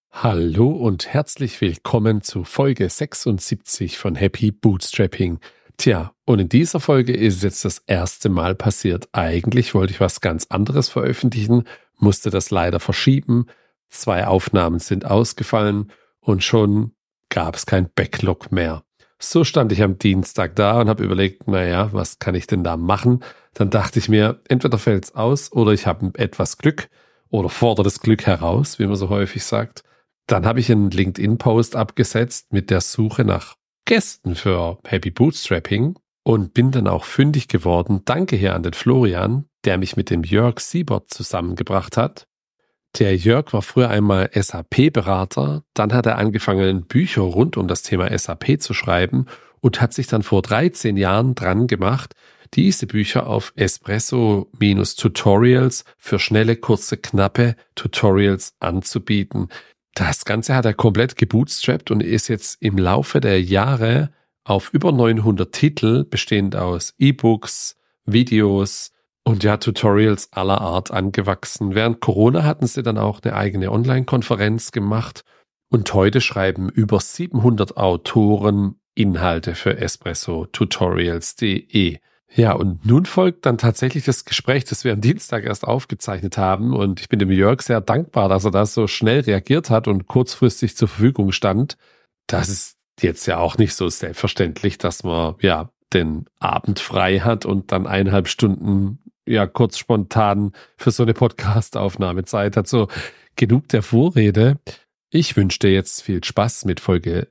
Hallo und herzlich willkommen zu Folge 76 von Happy Bootstrapping. Tja, und in dieser Folge ist es jetzt das erste Mal passiert. Eigentlich wollte ich was ganz anderes veröffentlichen, musste das leider verschieben. 2 Aufnahmen sind ausgefallen und schon gab es kein Backlog mehr. So stand ich am Dienstag da und habe überlegt, naja, was kann ich denn da machen? Dann dachte ich mir, entweder fällt's aus oder ich habe etwas Glück oder fordere das Glück heraus, wie man so häufig sagt. Dann habe ich einen LinkedIn-Post abgesetzt mit der Suche nach Gästen für Happy Bootstrapping und bin dann auch fündig geworden. Danke hier an den Florian, der mich mit dem Jörg Siebert zusammengebracht hat. Der Jörg war früher einmal SAP-Berater, dann hat er angefangen, Bücher rund um das Thema SAP zu schreiben und hat sich dann vor 13 Jahren dran gemacht, diese Bücher auf Espresso-Tutorials für schnelle, kurze, knappe Tutorials anzubieten. Das Ganze hat er komplett gebootstrapped und ist jetzt im Laufe der Jahre auf über 900 Titel, bestehend aus E-Books, Videos und ja, Tutorials aller Art angewachsen. Während Corona hatten sie dann auch eine eigene Online-Konferenz gemacht und heute schreiben über 700 Autoren Inhalte für espressotutorials.de. Ja, und nun folgt dann tatsächlich das Gespräch, das wir am Dienstag erst aufgezeichnet haben. Und ich bin dem Jörg sehr dankbar, dass er da so schnell reagiert hat und kurzfristig zur Verfügung stand. Das ist jetzt ja auch nicht so selbstverständlich, dass man ja den Abend frei hat und dann 1,5 Stunden ja kurz spontan für so eine Podcast-Aufnahme Zeit hat. So, genug der Vorrede. Ich wünsche dir jetzt viel Spaß mit Folge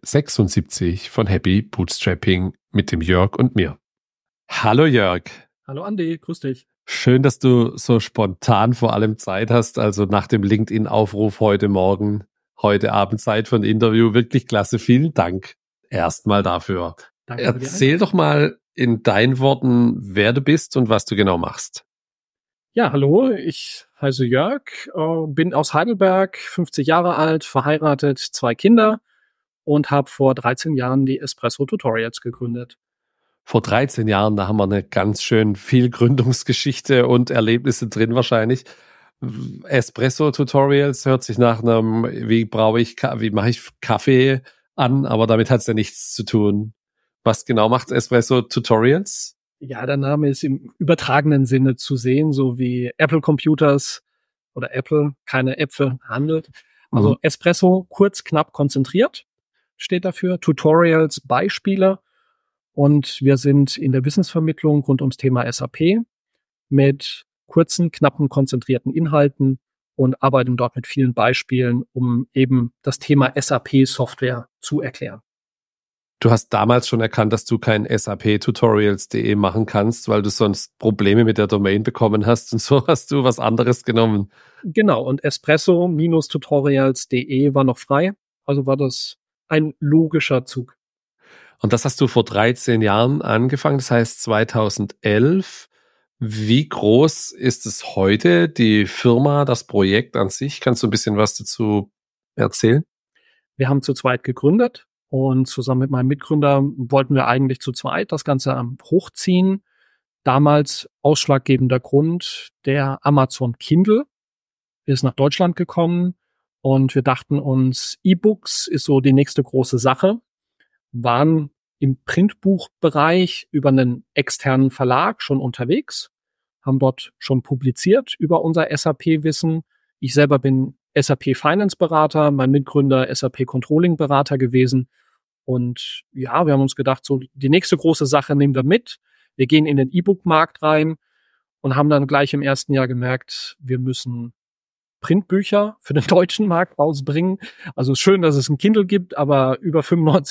76 von Happy Bootstrapping mit dem Jörg und mir. Hallo Jörg. Hallo Andi, grüß dich. Schön, dass du so spontan vor allem Zeit hast, also nach dem LinkedIn-Aufruf heute Morgen, heute Abend Zeit für ein Interview. Wirklich klasse, vielen Dank erstmal dafür. Danke. Erzähl doch mal in deinen Worten, wer du bist und was du genau machst. Ja, hallo, ich heiße Jörg, bin aus Heidelberg, 50 Jahre alt, verheiratet, 2 Kinder und habe vor 13 Jahren die Espresso Tutorials gegründet. Vor 13 Jahren, da haben wir eine ganz schön viel Gründungsgeschichte und Erlebnisse drin wahrscheinlich. Espresso-Tutorials hört sich nach einem, wie mache ich Kaffee an, aber damit hat es ja nichts zu tun. Was genau macht Espresso-Tutorials? Ja, der Name ist im übertragenen Sinne zu sehen, so wie Apple Computers oder Apple keine Äpfel handelt. Also Espresso, kurz, knapp, konzentriert steht dafür. Tutorials, Beispiele. Und wir sind in der Wissensvermittlung rund ums Thema SAP mit kurzen, knappen, konzentrierten Inhalten und arbeiten dort mit vielen Beispielen, um eben das Thema SAP-Software zu erklären. Du hast damals schon erkannt, dass du kein SAP-Tutorials.de machen kannst, weil du sonst Probleme mit der Domain bekommen hast und so hast du was anderes genommen. Genau, und Espresso-Tutorials.de war noch frei, also war das ein logischer Zug. Und das hast du vor 13 Jahren angefangen, das heißt 2011. Wie groß ist es heute, die Firma, das Projekt an sich? Kannst du ein bisschen was dazu erzählen? Wir haben zu zweit gegründet und zusammen mit meinem Mitgründer wollten wir eigentlich zu zweit das Ganze hochziehen. Damals ausschlaggebender Grund, der Amazon Kindle ist nach Deutschland gekommen und wir dachten uns, E-Books ist so die nächste große Sache. Waren im Printbuchbereich über einen externen Verlag schon unterwegs, haben dort schon publiziert über unser SAP-Wissen. Ich selber bin SAP-Finance-Berater, mein Mitgründer SAP-Controlling-Berater gewesen. Und ja, wir haben uns gedacht, so die nächste große Sache nehmen wir mit. Wir gehen in den E-Book-Markt rein und haben dann gleich im ersten Jahr gemerkt, wir müssen Printbücher für den deutschen Markt rausbringen. Also schön, dass es ein Kindle gibt, aber über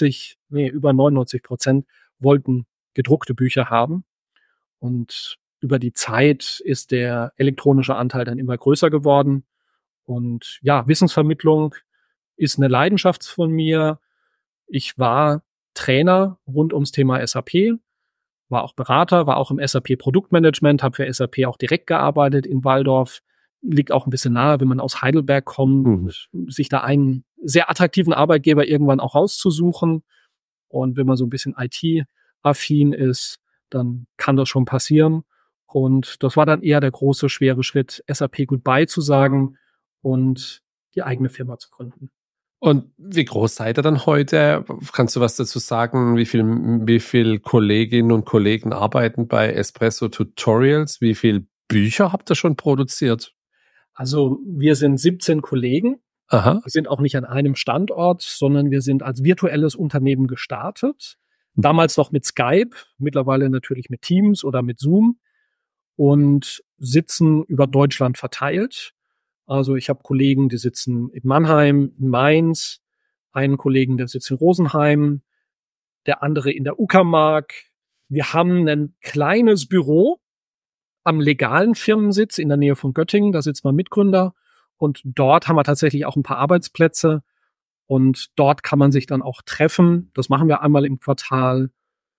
99% wollten gedruckte Bücher haben. Und über die Zeit ist der elektronische Anteil dann immer größer geworden. Und ja, Wissensvermittlung ist eine Leidenschaft von mir. Ich war Trainer rund ums Thema SAP, war auch Berater, war auch im SAP Produktmanagement, habe für SAP auch direkt gearbeitet in Walldorf. Liegt auch ein bisschen nahe, wenn man aus Heidelberg kommt, sich da einen sehr attraktiven Arbeitgeber irgendwann auch rauszusuchen. Und wenn man so ein bisschen IT-affin ist, dann kann das schon passieren. Und das war dann eher der große, schwere Schritt, SAP Goodbye zu sagen und die eigene Firma zu gründen. Und wie groß seid ihr dann heute? Kannst du was dazu sagen? Wie viel Kolleginnen und Kollegen arbeiten bei Espresso Tutorials? Wie viel Bücher habt ihr schon produziert? Also wir sind 17 Kollegen. Aha. Wir sind auch nicht an einem Standort, sondern wir sind als virtuelles Unternehmen gestartet. Damals noch mit Skype, mittlerweile natürlich mit Teams oder mit Zoom und sitzen über Deutschland verteilt. Also ich habe Kollegen, die sitzen in Mannheim, in Mainz, einen Kollegen, der sitzt in Rosenheim, der andere in der Uckermark. Wir haben ein kleines Büro am legalen Firmensitz in der Nähe von Göttingen, da sitzt mein Mitgründer und dort haben wir tatsächlich auch ein paar Arbeitsplätze und dort kann man sich dann auch treffen. Das machen wir einmal im Quartal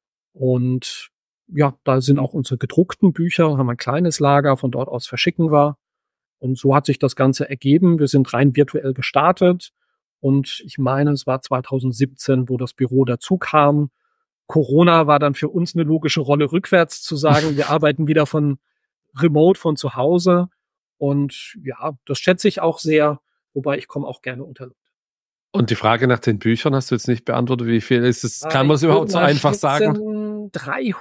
und ja, da sind auch unsere gedruckten Bücher, haben ein kleines Lager, von dort aus verschicken wir. Und so hat sich das Ganze ergeben. Wir sind rein virtuell gestartet. Und ich meine, es war 2017, wo das Büro dazu kam. Corona war dann für uns eine logische Rolle, rückwärts zu sagen, wir arbeiten wieder von remote, von zu Hause. Und ja, das schätze ich auch sehr, wobei ich komme auch gerne unter Luft. Und die Frage nach den Büchern hast du jetzt nicht beantwortet. Wie viel ist es? Kann man es überhaupt so einfach sagen?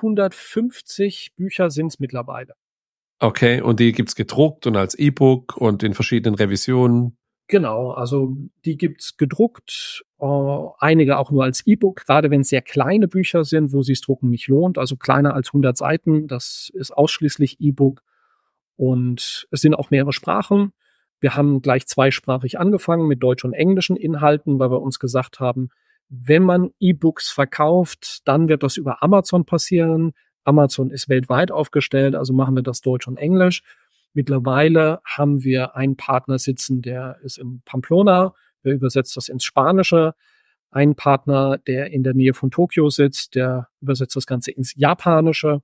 350 Bücher sind es mittlerweile. Okay, und die gibt's gedruckt und als E-Book und in verschiedenen Revisionen? Genau, also die gibt's gedruckt, einige auch nur als E-Book, gerade wenn es sehr kleine Bücher sind, wo sich's drucken nicht lohnt, also kleiner als 100 Seiten, das ist ausschließlich E-Book und es sind auch mehrere Sprachen. Wir haben gleich zweisprachig angefangen mit deutsch und englischen Inhalten, weil wir uns gesagt haben, wenn man E-Books verkauft, dann wird das über Amazon passieren. Amazon ist weltweit aufgestellt, also machen wir das Deutsch und Englisch. Mittlerweile haben wir einen Partner sitzen, der ist in Pamplona, der übersetzt das ins Spanische. Einen Partner, der in der Nähe von Tokio sitzt, der übersetzt das Ganze ins Japanische.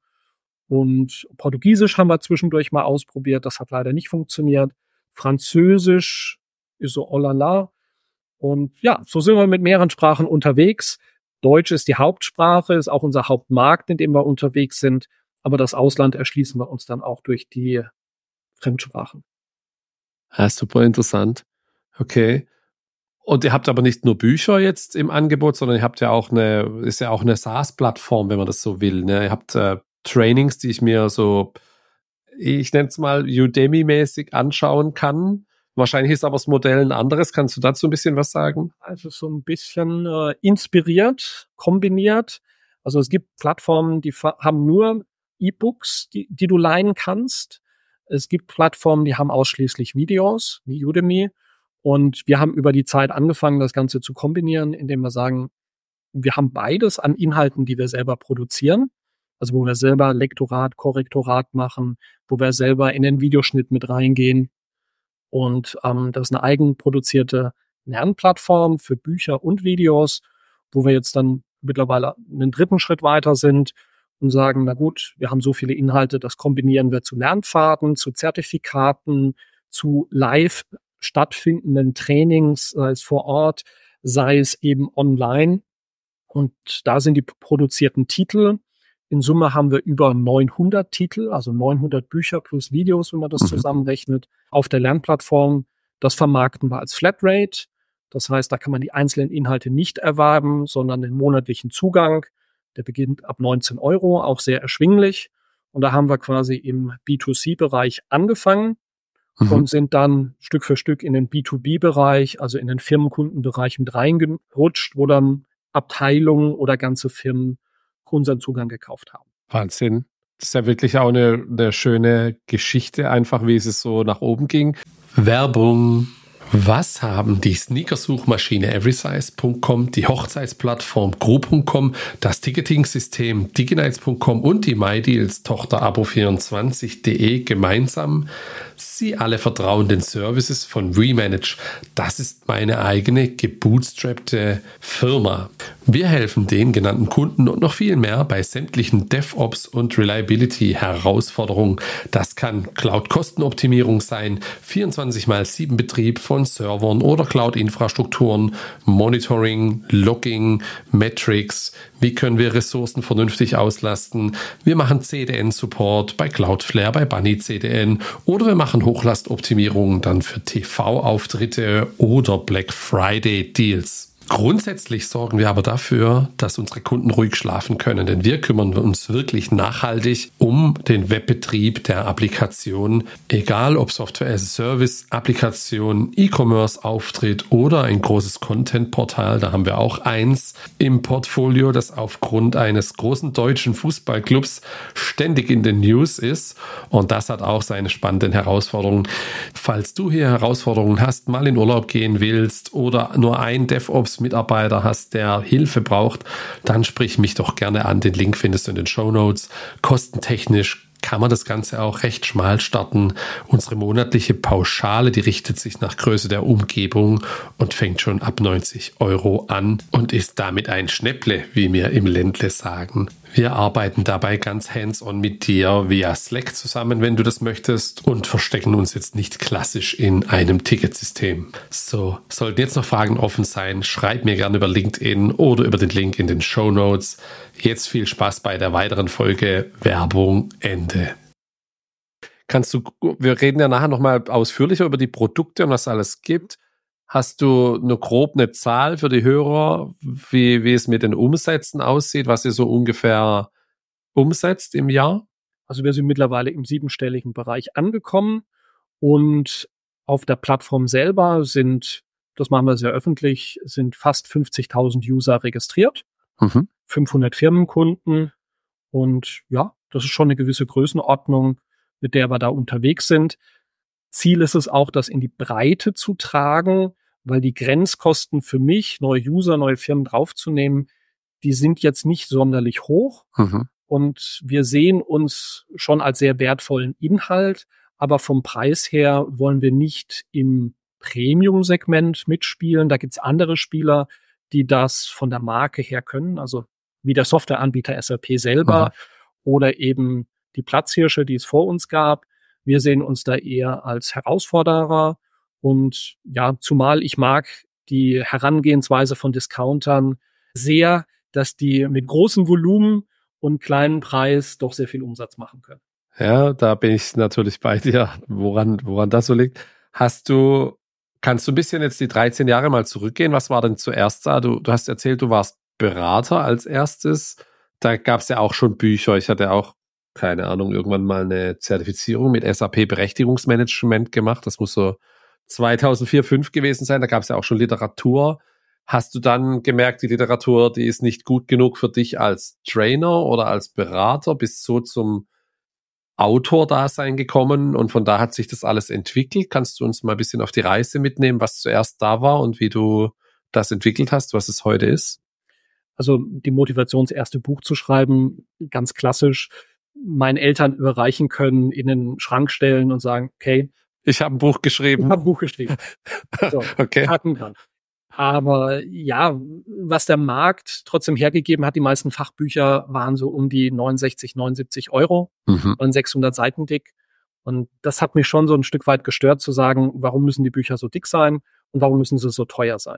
Und Portugiesisch haben wir zwischendurch mal ausprobiert, das hat leider nicht funktioniert. Französisch ist so oh la la. Und ja, so sind wir mit mehreren Sprachen unterwegs. Deutsch ist die Hauptsprache, ist auch unser Hauptmarkt, in dem wir unterwegs sind. Aber das Ausland erschließen wir uns dann auch durch die Fremdsprachen. Ja, super interessant. Okay. Und ihr habt aber nicht nur Bücher jetzt im Angebot, sondern ihr habt ja auch ist ja auch eine SaaS-Plattform, wenn man das so will. Ne? Ihr habt Trainings, die ich mir so, ich nenne es mal Udemy-mäßig anschauen kann. Wahrscheinlich ist aber das Modell ein anderes. Kannst du dazu ein bisschen was sagen? Also so ein bisschen inspiriert, kombiniert. Also es gibt Plattformen, die haben nur E-Books, die du leihen kannst. Es gibt Plattformen, die haben ausschließlich Videos, wie Udemy. Und wir haben über die Zeit angefangen, das Ganze zu kombinieren, indem wir sagen, wir haben beides an Inhalten, die wir selber produzieren. Also wo wir selber Lektorat, Korrektorat machen, wo wir selber in den Videoschnitt mit reingehen. Und das ist eine eigenproduzierte Lernplattform für Bücher und Videos, wo wir jetzt dann mittlerweile einen dritten Schritt weiter sind und sagen, na gut, wir haben so viele Inhalte, das kombinieren wir zu Lernpfaden, zu Zertifikaten, zu live stattfindenden Trainings, sei es vor Ort, sei es eben online. Und da sind die produzierten Titel. In Summe haben wir über 900 Titel, also 900 Bücher plus Videos, wenn man das zusammenrechnet, auf der Lernplattform. Das vermarkten wir als Flatrate. Das heißt, da kann man die einzelnen Inhalte nicht erwerben, sondern den monatlichen Zugang. Der beginnt ab 19 €, auch sehr erschwinglich. Und da haben wir quasi im B2C-Bereich angefangen und sind dann Stück für Stück in den B2B-Bereich, also in den Firmenkundenbereich mit reingerutscht, wo dann Abteilungen oder ganze Firmen unseren Zugang gekauft haben. Wahnsinn. Das ist ja wirklich auch eine schöne Geschichte, einfach wie es so nach oben ging. Werbung. Was haben die Sneakersuchmaschine everysize.com, die Hochzeitsplattform Group.com, das Ticketing-System diginites.com und die MyDeals-Tochter abo24.de gemeinsam? Sie alle vertrauen den Services von WeManage. Das ist meine eigene gebootstrappte Firma. Wir helfen den genannten Kunden und noch viel mehr bei sämtlichen DevOps und Reliability-Herausforderungen. Das kann Cloud-Kostenoptimierung sein, 24/7 Betrieb von Servern oder Cloud-Infrastrukturen, Monitoring, Logging, Metrics. Wie können wir Ressourcen vernünftig auslasten? Wir machen CDN-Support bei Cloudflare, bei Bunny CDN oder wir machen Hochlastoptimierungen dann für TV-Auftritte oder Black Friday-Deals. Grundsätzlich sorgen wir aber dafür, dass unsere Kunden ruhig schlafen können, denn wir kümmern uns wirklich nachhaltig um den Webbetrieb der Applikation, egal ob Software-as-a-Service-Applikation, E-Commerce-Auftritt oder ein großes Content-Portal. Da haben wir auch eins im Portfolio, das aufgrund eines großen deutschen Fußballclubs ständig in den News ist, und das hat auch seine spannenden Herausforderungen. Falls du hier Herausforderungen hast, mal in Urlaub gehen willst oder nur ein DevOps-Mitarbeiter hast, der Hilfe braucht, dann sprich mich doch gerne an. Den Link findest du in den Shownotes. Kostentechnisch kann man das Ganze auch recht schmal starten. Unsere monatliche Pauschale, die richtet sich nach Größe der Umgebung und fängt schon ab 90 € an und ist damit ein Schnäpple, wie wir im Ländle sagen. Wir arbeiten dabei ganz hands-on mit dir via Slack zusammen, wenn du das möchtest, und verstecken uns jetzt nicht klassisch in einem Ticketsystem. So, sollten jetzt noch Fragen offen sein, schreib mir gerne über LinkedIn oder über den Link in den Shownotes. Jetzt viel Spaß bei der weiteren Folge. Werbung Ende. Wir reden ja nachher nochmal ausführlicher über die Produkte und was es alles gibt. Hast du nur grob eine Zahl für die Hörer, wie es mit den Umsätzen aussieht, was ihr so ungefähr umsetzt im Jahr? Also wir sind mittlerweile im 7-stelligen Bereich angekommen und auf der Plattform selber das machen wir sehr öffentlich, sind fast 50.000 User registriert, 500 Firmenkunden, und ja, das ist schon eine gewisse Größenordnung, mit der wir da unterwegs sind. Ziel ist es auch, das in die Breite zu tragen, weil die Grenzkosten für mich, neue User, neue Firmen draufzunehmen, die sind jetzt nicht sonderlich hoch. Und wir sehen uns schon als sehr wertvollen Inhalt, aber vom Preis her wollen wir nicht im Premium-Segment mitspielen. Da gibt's andere Spieler, die das von der Marke her können, also wie der Softwareanbieter SAP selber oder eben die Platzhirsche, die es vor uns gab. Wir sehen uns da eher als Herausforderer, und ja, zumal ich mag die Herangehensweise von Discountern sehr, dass die mit großem Volumen und kleinen Preis doch sehr viel Umsatz machen können. Ja, da bin ich natürlich bei dir, woran das so liegt. Kannst du ein bisschen jetzt die 13 Jahre mal zurückgehen? Was war denn zuerst da? Du hast erzählt, du warst Berater als erstes. Da gab es ja auch schon Bücher. Ich hatte auch, keine Ahnung, irgendwann mal eine Zertifizierung mit SAP Berechtigungsmanagement gemacht. Das muss so 2004, 2005 gewesen sein. Da gab es ja auch schon Literatur. Hast du dann gemerkt, die Literatur, die ist nicht gut genug für dich als Trainer oder als Berater? Bist so zum Autor-Dasein gekommen und von da hat sich das alles entwickelt? Kannst du uns mal ein bisschen auf die Reise mitnehmen, was zuerst da war und wie du das entwickelt hast, was es heute ist? Also die Motivation, das erste Buch zu schreiben, ganz klassisch, meinen Eltern überreichen können, in den Schrank stellen und sagen, okay, ich habe ein Buch geschrieben. So, okay. Haken dran. Aber ja, was der Markt trotzdem hergegeben hat, die meisten Fachbücher waren so um die 69, 79 €, und 600 Seiten dick. Und das hat mich schon so ein Stück weit gestört, zu sagen, warum müssen die Bücher so dick sein und warum müssen sie so teuer sein?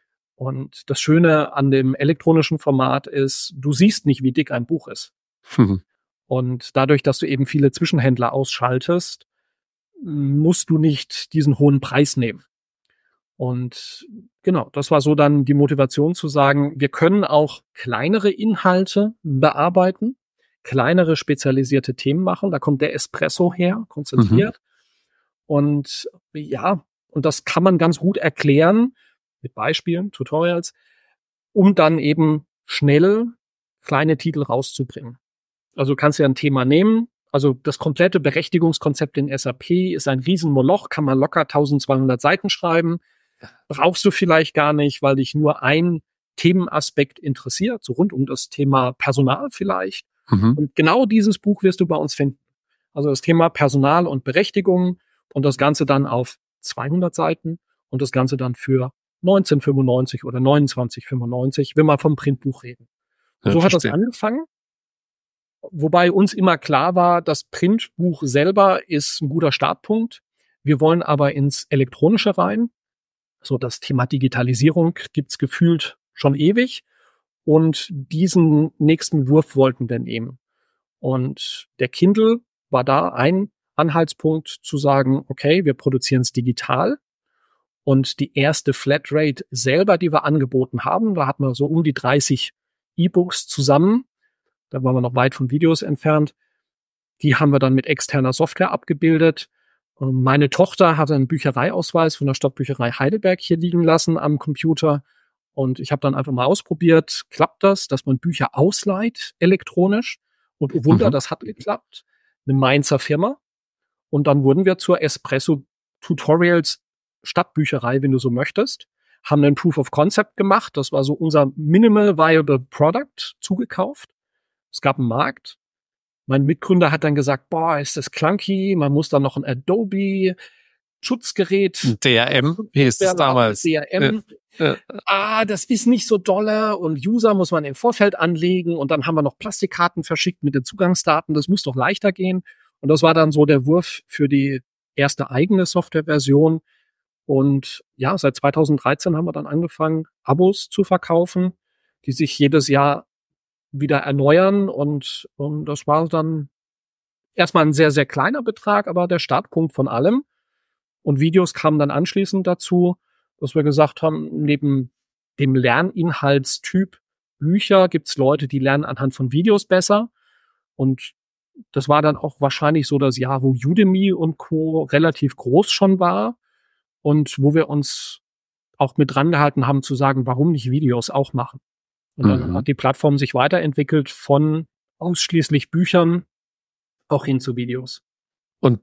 Und das Schöne an dem elektronischen Format ist, du siehst nicht, wie dick ein Buch ist. Und dadurch, dass du eben viele Zwischenhändler ausschaltest, musst du nicht diesen hohen Preis nehmen. Und genau, das war so dann die Motivation zu sagen, wir können auch kleinere Inhalte bearbeiten, kleinere spezialisierte Themen machen. Da kommt der Espresso her, konzentriert. Und ja, und das kann man ganz gut erklären mit Beispielen, Tutorials, um dann eben schnell kleine Titel rauszubringen. Also du kannst ja ein Thema nehmen. Also das komplette Berechtigungskonzept in SAP ist ein Riesenmoloch, kann man locker 1200 Seiten schreiben. Brauchst du vielleicht gar nicht, weil dich nur ein Themenaspekt interessiert, so rund um das Thema Personal vielleicht. Und genau dieses Buch wirst du bei uns finden. Also das Thema Personal und Berechtigung und das Ganze dann auf 200 Seiten und das Ganze dann für 1995 oder 2995, wenn wir vom Printbuch reden. Ja, So hat das verstehe. angefangen. Wobei uns immer klar war, das Printbuch selber ist ein guter Startpunkt. Wir wollen aber ins Elektronische rein. So das Thema Digitalisierung gibt's gefühlt schon ewig. Und diesen nächsten Wurf wollten wir nehmen. Und der Kindle war da ein Anhaltspunkt zu sagen, okay, wir produzieren es digital. Und die erste Flatrate selber, die wir angeboten haben, da hatten wir so um die 30 E-Books zusammen. Da waren wir noch weit von Videos entfernt. Die haben wir dann mit externer Software abgebildet. Meine Tochter hatte einen Büchereiausweis von der Stadtbücherei Heidelberg hier liegen lassen am Computer. Und ich habe dann einfach mal ausprobiert, klappt das, dass man Bücher ausleiht elektronisch. Und oh Wunder, das hat geklappt. Eine Mainzer Firma. Und dann wurden wir zur Espresso Tutorials Stadtbücherei, wenn du so möchtest. Haben einen Proof of Concept gemacht. Das war so unser Minimal Viable Product zugekauft. Es gab einen Markt. Mein Mitgründer hat dann gesagt, boah, ist das clunky, man muss dann noch ein Adobe Schutzgerät. DRM hieß es damals. DRM. Das ist nicht so dolle und User muss man im Vorfeld anlegen und dann haben wir noch Plastikkarten verschickt mit den Zugangsdaten, das muss doch leichter gehen. Und das war dann so der Wurf für die erste eigene Softwareversion. Und ja, seit 2013 haben wir dann angefangen, Abos zu verkaufen, die sich jedes Jahr wieder erneuern und das war dann erstmal ein sehr, sehr kleiner Betrag, aber der Startpunkt von allem. Und Videos kamen dann anschließend dazu, dass wir gesagt haben, neben dem Lerninhaltstyp Bücher gibt's Leute, die lernen anhand von Videos besser. Und das war dann auch wahrscheinlich so das Jahr, wo Udemy und Co. relativ groß schon war und wo wir uns auch mit dran gehalten haben zu sagen, warum nicht Videos auch machen. Und dann hat die Plattform sich weiterentwickelt von ausschließlich Büchern auch hin zu Videos. Und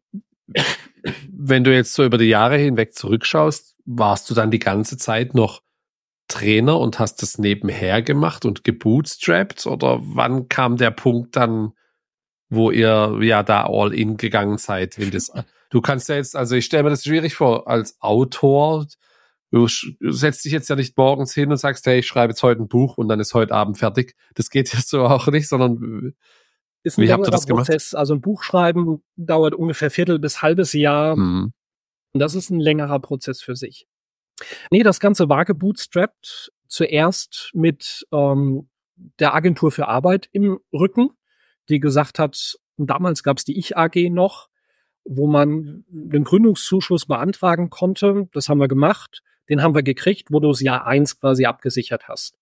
wenn du jetzt so über die Jahre hinweg zurückschaust, warst du dann die ganze Zeit noch Trainer und hast das nebenher gemacht und gebootstrapped? Oder wann kam der Punkt dann, wo ihr ja da all in gegangen seid? Du kannst ja jetzt, also ich stelle mir das schwierig vor, als Autor. Du setzt dich jetzt ja nicht morgens hin und sagst, hey, ich schreibe jetzt heute ein Buch und dann ist heute Abend fertig. Das geht ja so auch nicht, sondern ist ein längerer Prozess. Also ein Buch schreiben dauert ungefähr Viertel bis halbes Jahr. Und das ist ein längerer Prozess für sich. Nee, das Ganze war gebootstrapped. Zuerst mit der Agentur für Arbeit im Rücken, die gesagt hat, damals gab es die Ich AG noch, wo man den Gründungszuschuss beantragen konnte. Das haben wir gemacht. Den haben wir gekriegt, wo du das Jahr 1 quasi abgesichert hast.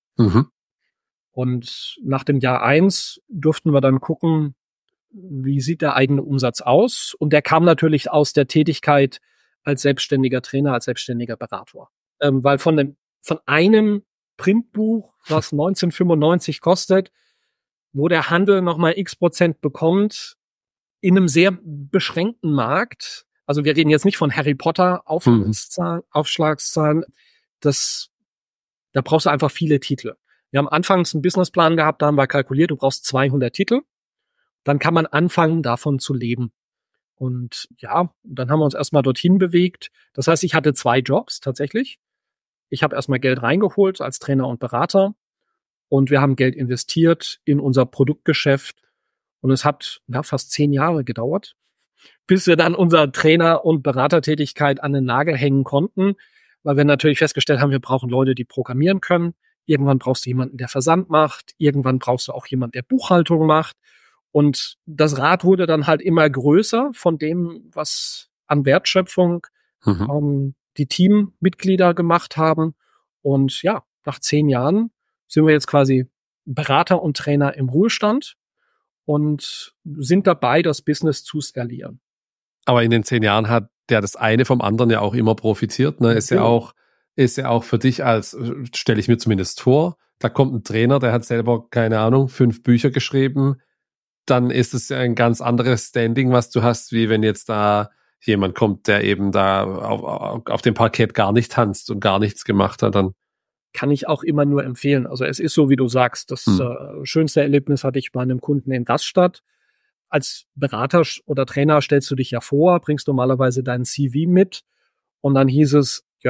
Und nach dem Jahr 1 durften wir dann gucken, wie sieht der eigene Umsatz aus? Und der kam natürlich aus der Tätigkeit als selbstständiger Trainer, als selbstständiger Berater. Weil von einem Printbuch, was 1995 kostet, wo der Handel nochmal X% bekommt, in einem sehr beschränkten Markt, also wir reden jetzt nicht von Harry Potter Aufschlagszahlen, da brauchst du einfach viele Titel. Wir haben anfangs einen Businessplan gehabt, da haben wir kalkuliert, du brauchst 200 Titel. Dann kann man anfangen, davon zu leben. Und ja, dann haben wir uns erstmal dorthin bewegt. Das heißt, ich hatte 2 Jobs tatsächlich. Ich habe erstmal Geld reingeholt als Trainer und Berater und wir haben Geld investiert in unser Produktgeschäft. Und es hat fast 10 Jahre gedauert, bis wir dann unsere Trainer- und Beratertätigkeit an den Nagel hängen konnten, weil wir natürlich festgestellt haben, wir brauchen Leute, die programmieren können. Irgendwann brauchst du jemanden, der Versand macht. Irgendwann brauchst du auch jemanden, der Buchhaltung macht. Und das Rad wurde dann halt immer größer von dem, was an Wertschöpfung die Teammitglieder gemacht haben. Und ja, nach 10 Jahren sind wir jetzt quasi Berater und Trainer im Ruhestand und sind dabei, das Business zu skalieren. Aber in den 10 Jahren hat das eine vom anderen ja auch immer profitiert. Ne? Ist ja auch für dich stelle ich mir zumindest vor, da kommt ein Trainer, der hat selber, keine Ahnung, 5 Bücher geschrieben, dann ist es ja ein ganz anderes Standing, was du hast, wie wenn jetzt da jemand kommt, der eben da auf dem Parkett gar nicht tanzt und gar nichts gemacht hat, dann kann ich auch immer nur empfehlen. Also es ist so, wie du sagst, das schönste Erlebnis hatte ich bei einem Kunden in Rastatt. Als Berater oder Trainer stellst du dich ja vor, bringst normalerweise dein CV mit und dann hieß es, Jörg,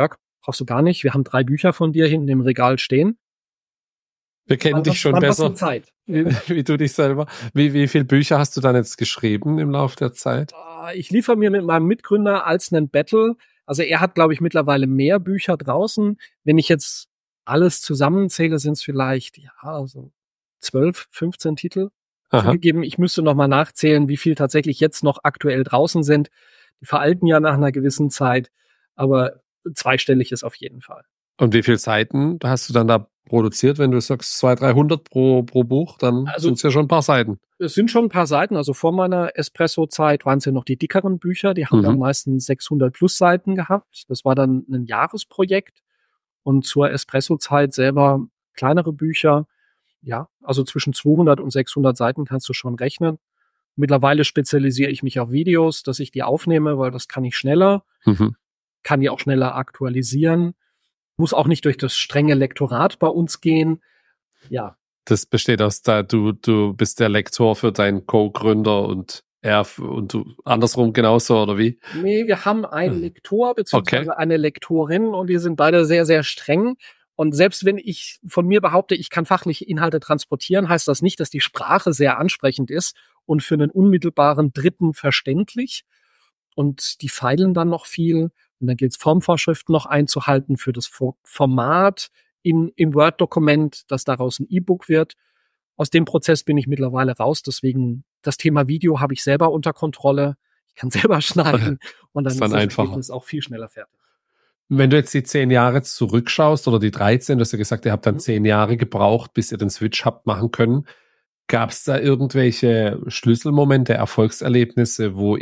brauchst du gar nicht. Wir haben 3 Bücher von dir hinten im Regal stehen. Wir kennen dich schon besser, Zeit? wie du dich selber. Wie viele Bücher hast du dann jetzt geschrieben im Laufe der Zeit? Ich liefere mir mit meinem Mitgründer als einen Battle. Also er hat, glaube ich, mittlerweile mehr Bücher draußen. Wenn ich jetzt alles zusammenzähle, sind es vielleicht, ja, so 12, 15 Titel. Zugegeben, ich müsste noch mal nachzählen, wie viel tatsächlich jetzt noch aktuell draußen sind. Die veralten ja nach einer gewissen Zeit, aber zweistellig ist auf jeden Fall. Und wie viele Seiten hast du dann da produziert? Wenn du sagst 200, 300 pro Buch, dann sind es ja schon ein paar Seiten. Es sind schon ein paar Seiten. Also vor meiner Espresso-Zeit waren es ja noch die dickeren Bücher. Die haben dann meistens 600 plus Seiten gehabt. Das war dann ein Jahresprojekt. Und zur Espresso-Zeit selber kleinere Bücher. Ja, also zwischen 200 und 600 Seiten kannst du schon rechnen. Mittlerweile spezialisiere ich mich auf Videos, dass ich die aufnehme, weil das kann ich schneller. Kann die auch schneller aktualisieren. Muss auch nicht durch das strenge Lektorat bei uns gehen. Ja. Das besteht aus du bist der Lektor für deinen Co-Gründer und er und du andersrum genauso, oder wie? Nee, wir haben einen Lektor beziehungsweise eine Lektorin und die sind beide sehr, sehr streng. Und selbst wenn ich von mir behaupte, ich kann fachliche Inhalte transportieren, heißt das nicht, dass die Sprache sehr ansprechend ist und für einen unmittelbaren Dritten verständlich. Und die feilen dann noch viel. Und dann gilt es, Formvorschriften noch einzuhalten für das Format im Word-Dokument, dass daraus ein E-Book wird. Aus dem Prozess bin ich mittlerweile raus. Deswegen das Thema Video habe ich selber unter Kontrolle. Ich kann selber schneiden und dann ist das Ergebnis auch viel schneller fertig. Wenn du jetzt die 10 Jahre zurückschaust oder die 13, du hast ja gesagt, ihr habt dann 10 Jahre gebraucht, bis ihr den Switch habt machen können. Gab es da irgendwelche Schlüsselmomente, Erfolgserlebnisse, wo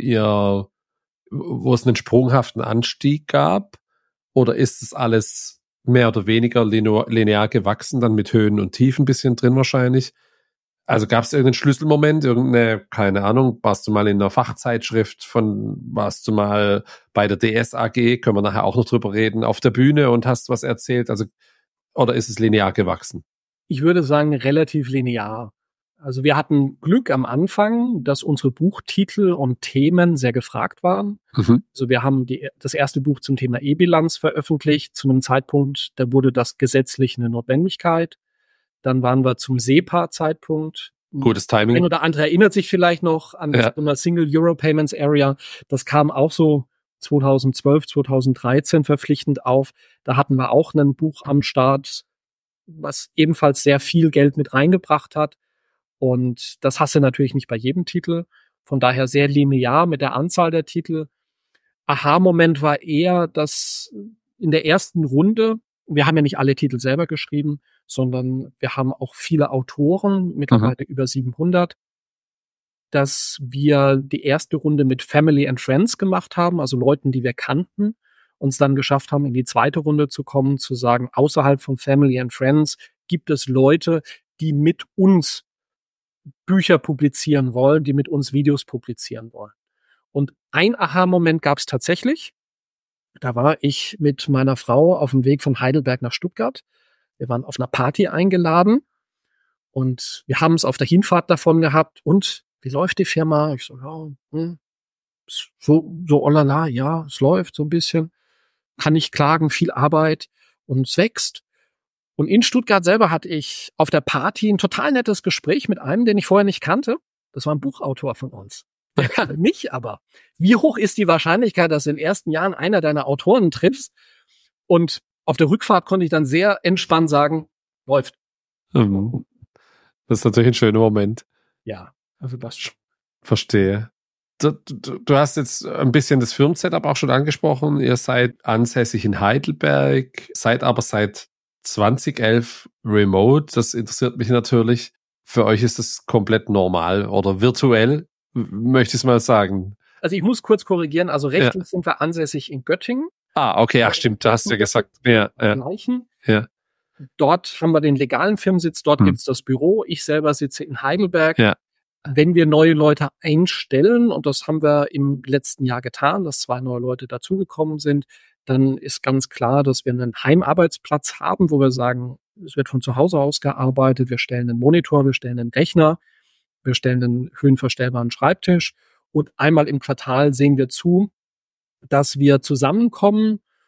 es einen sprunghaften Anstieg gab? Oder ist es alles mehr oder weniger linear gewachsen, dann mit Höhen und Tiefen ein bisschen drin wahrscheinlich? Also gab es irgendeinen Schlüsselmoment, keine Ahnung, warst du mal in einer Fachzeitschrift warst du mal bei der DS AG, können wir nachher auch noch drüber reden, auf der Bühne und hast was erzählt? Also, oder ist es linear gewachsen? Ich würde sagen, relativ linear. Also wir hatten Glück am Anfang, dass unsere Buchtitel und Themen sehr gefragt waren. Also wir haben das erste Buch zum Thema E-Bilanz veröffentlicht, zu einem Zeitpunkt, da wurde das gesetzlich eine Notwendigkeit. Dann waren wir zum SEPA-Zeitpunkt. Gutes Timing. Ein oder andere erinnert sich vielleicht noch an das Single Euro Payments Area. Das kam auch so 2012, 2013 verpflichtend auf. Da hatten wir auch ein Buch am Start, was ebenfalls sehr viel Geld mit reingebracht hat. Und das hast du natürlich nicht bei jedem Titel. Von daher sehr linear mit der Anzahl der Titel. Aha-Moment war eher, dass in der ersten Runde, wir haben ja nicht alle Titel selber geschrieben, sondern wir haben auch viele Autoren, mittlerweile über 700, dass wir die erste Runde mit Family and Friends gemacht haben, also Leuten, die wir kannten, uns dann geschafft haben, in die zweite Runde zu kommen, zu sagen, außerhalb von Family and Friends gibt es Leute, die mit uns Bücher publizieren wollen, die mit uns Videos publizieren wollen. Und ein Aha-Moment gab es tatsächlich. Da war ich mit meiner Frau auf dem Weg von Heidelberg nach Stuttgart. Wir waren auf einer Party eingeladen und wir haben es auf der Hinfahrt davon gehabt. Und wie läuft die Firma? Ich so, ja, so olala, ja, es läuft so ein bisschen. Kann nicht klagen, viel Arbeit und es wächst. Und in Stuttgart selber hatte ich auf der Party ein total nettes Gespräch mit einem, den ich vorher nicht kannte. Das war ein Buchautor von uns. Der kannte mich aber. Wie hoch ist die Wahrscheinlichkeit, dass du in den ersten Jahren einer deiner Autoren triffst? Und auf der Rückfahrt konnte ich dann sehr entspannt sagen, läuft. Das ist natürlich ein schöner Moment. Ja, also das schon. Verstehe. Du hast jetzt ein bisschen das Firmensetup auch schon angesprochen. Ihr seid ansässig in Heidelberg, seid aber seit 2011 remote. Das interessiert mich natürlich. Für euch ist das komplett normal oder virtuell, möchte ich es mal sagen. Also ich muss kurz korrigieren. Also rechtlich sind wir ansässig in Göttingen. Okay, ach stimmt, da hast du ja gesagt. Ja. Dort haben wir den legalen Firmensitz, dort gibt's das Büro. Ich selber sitze in Heidelberg. Ja. Wenn wir neue Leute einstellen, und das haben wir im letzten Jahr getan, dass 2 neue Leute dazugekommen sind, dann ist ganz klar, dass wir einen Heimarbeitsplatz haben, wo wir sagen, es wird von zu Hause aus gearbeitet, wir stellen einen Monitor, wir stellen einen Rechner, wir stellen einen höhenverstellbaren Schreibtisch und einmal im Quartal sehen wir zu, dass wir zusammenkommen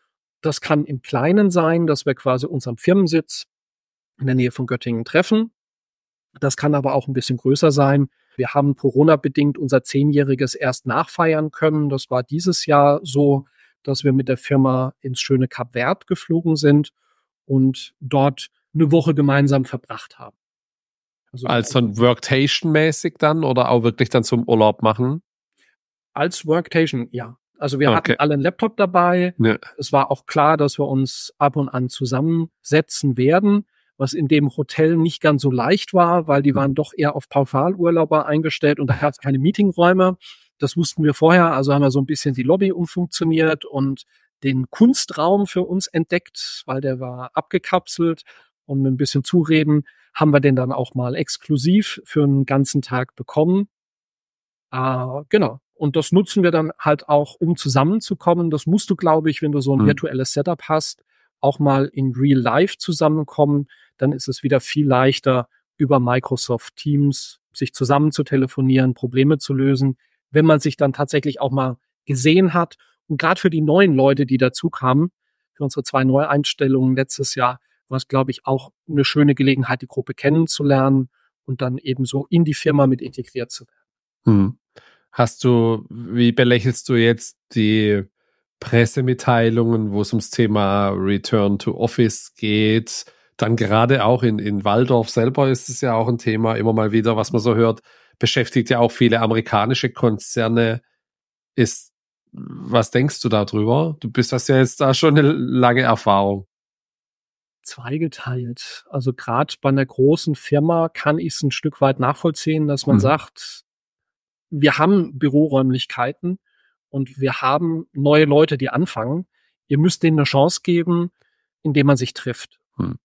Das kann im Kleinen sein, dass wir quasi uns am Firmensitz in der Nähe von Göttingen treffen. Das kann aber auch ein bisschen größer sein. Wir haben Corona-bedingt unser 10-jähriges erst nachfeiern können. Das war dieses Jahr so, dass wir mit der Firma ins schöne Kap Verd geflogen sind und dort eine Woche gemeinsam verbracht haben. Als so ein Worktation-mäßig dann oder auch wirklich dann zum Urlaub machen? Als Worktation, ja. Also wir hatten alle einen Laptop dabei. Ja. Es war auch klar, dass wir uns ab und an zusammensetzen werden, was in dem Hotel nicht ganz so leicht war, weil die waren doch eher auf Pauschalurlauber eingestellt und da gab es keine Meetingräume. Das wussten wir vorher, also haben wir so ein bisschen die Lobby umfunktioniert und den Kunstraum für uns entdeckt, weil der war abgekapselt und mit ein bisschen Zureden haben wir den dann auch mal exklusiv für einen ganzen Tag bekommen. Genau. Und das nutzen wir dann halt auch, um zusammenzukommen. Das musst du, glaube ich, wenn du so ein virtuelles Setup hast, auch mal in Real Life zusammenkommen. Dann ist es wieder viel leichter, über Microsoft Teams sich zusammen zu telefonieren, Probleme zu lösen, wenn man sich dann tatsächlich auch mal gesehen hat. Und gerade für die neuen Leute, die dazu kamen, für unsere 2 Neueinstellungen letztes Jahr, war es, glaube ich, auch eine schöne Gelegenheit, die Gruppe kennenzulernen und dann eben so in die Firma mit integriert zu werden. Wie belächelst du jetzt die Pressemitteilungen, wo es ums Thema Return to Office geht? Dann gerade auch in Walldorf selber ist es ja auch ein Thema, immer mal wieder, was man so hört, beschäftigt ja auch viele amerikanische Konzerne. Was denkst du darüber? Hast ja jetzt da schon eine lange Erfahrung. Zweigeteilt. Also gerade bei einer großen Firma kann ich es ein Stück weit nachvollziehen, dass man sagt, wir haben Büroräumlichkeiten und wir haben neue Leute, die anfangen. Ihr müsst denen eine Chance geben, indem man sich trifft.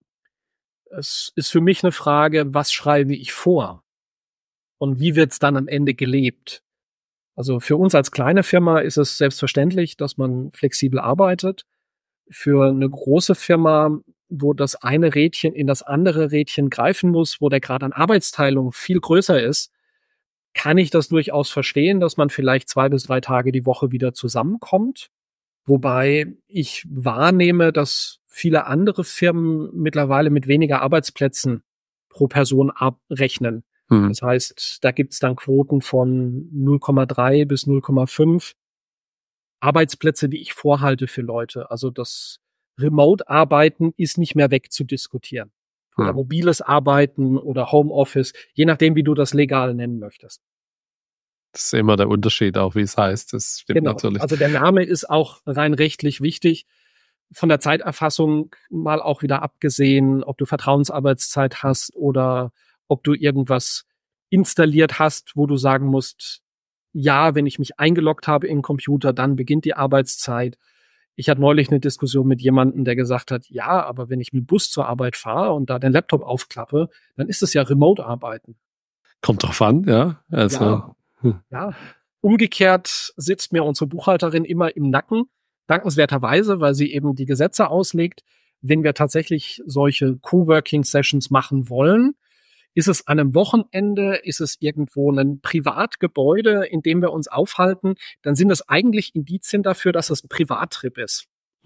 Es ist für mich eine Frage, was schreibe ich vor? Und wie wird es dann am Ende gelebt? Also für uns als kleine Firma ist es selbstverständlich, dass man flexibel arbeitet. Für eine große Firma, wo das eine Rädchen in das andere Rädchen greifen muss, wo der Grad an Arbeitsteilung viel größer ist, kann ich das durchaus verstehen, dass man vielleicht 2 bis 3 Tage die Woche wieder zusammenkommt. Wobei ich wahrnehme, dass viele andere Firmen mittlerweile mit weniger Arbeitsplätzen pro Person abrechnen. Das heißt, da gibt's dann Quoten von 0,3 bis 0,5 Arbeitsplätze, die ich vorhalte für Leute. Also das Remote-Arbeiten ist nicht mehr wegzudiskutieren. Oder mobiles Arbeiten oder Homeoffice, je nachdem, wie du das legal nennen möchtest. Das ist immer der Unterschied auch, wie es heißt. Das stimmt natürlich. Also der Name ist auch rein rechtlich wichtig. Von der Zeiterfassung mal auch wieder abgesehen, ob du Vertrauensarbeitszeit hast oder ob du irgendwas installiert hast, wo du sagen musst, ja, wenn ich mich eingeloggt habe in den Computer, dann beginnt die Arbeitszeit. Ich hatte neulich eine Diskussion mit jemandem, der gesagt hat, ja, aber wenn ich mit dem Bus zur Arbeit fahre und da den Laptop aufklappe, dann ist es ja Remote-Arbeiten. Kommt drauf an, ja. Also. Ja. Umgekehrt sitzt mir unsere Buchhalterin immer im Nacken, dankenswerterweise, weil sie eben die Gesetze auslegt. Wenn wir tatsächlich solche Coworking-Sessions machen wollen, ist es an einem Wochenende, ist es irgendwo ein Privatgebäude, in dem wir uns aufhalten, dann sind das eigentlich Indizien dafür, dass es ein Privattrip ist.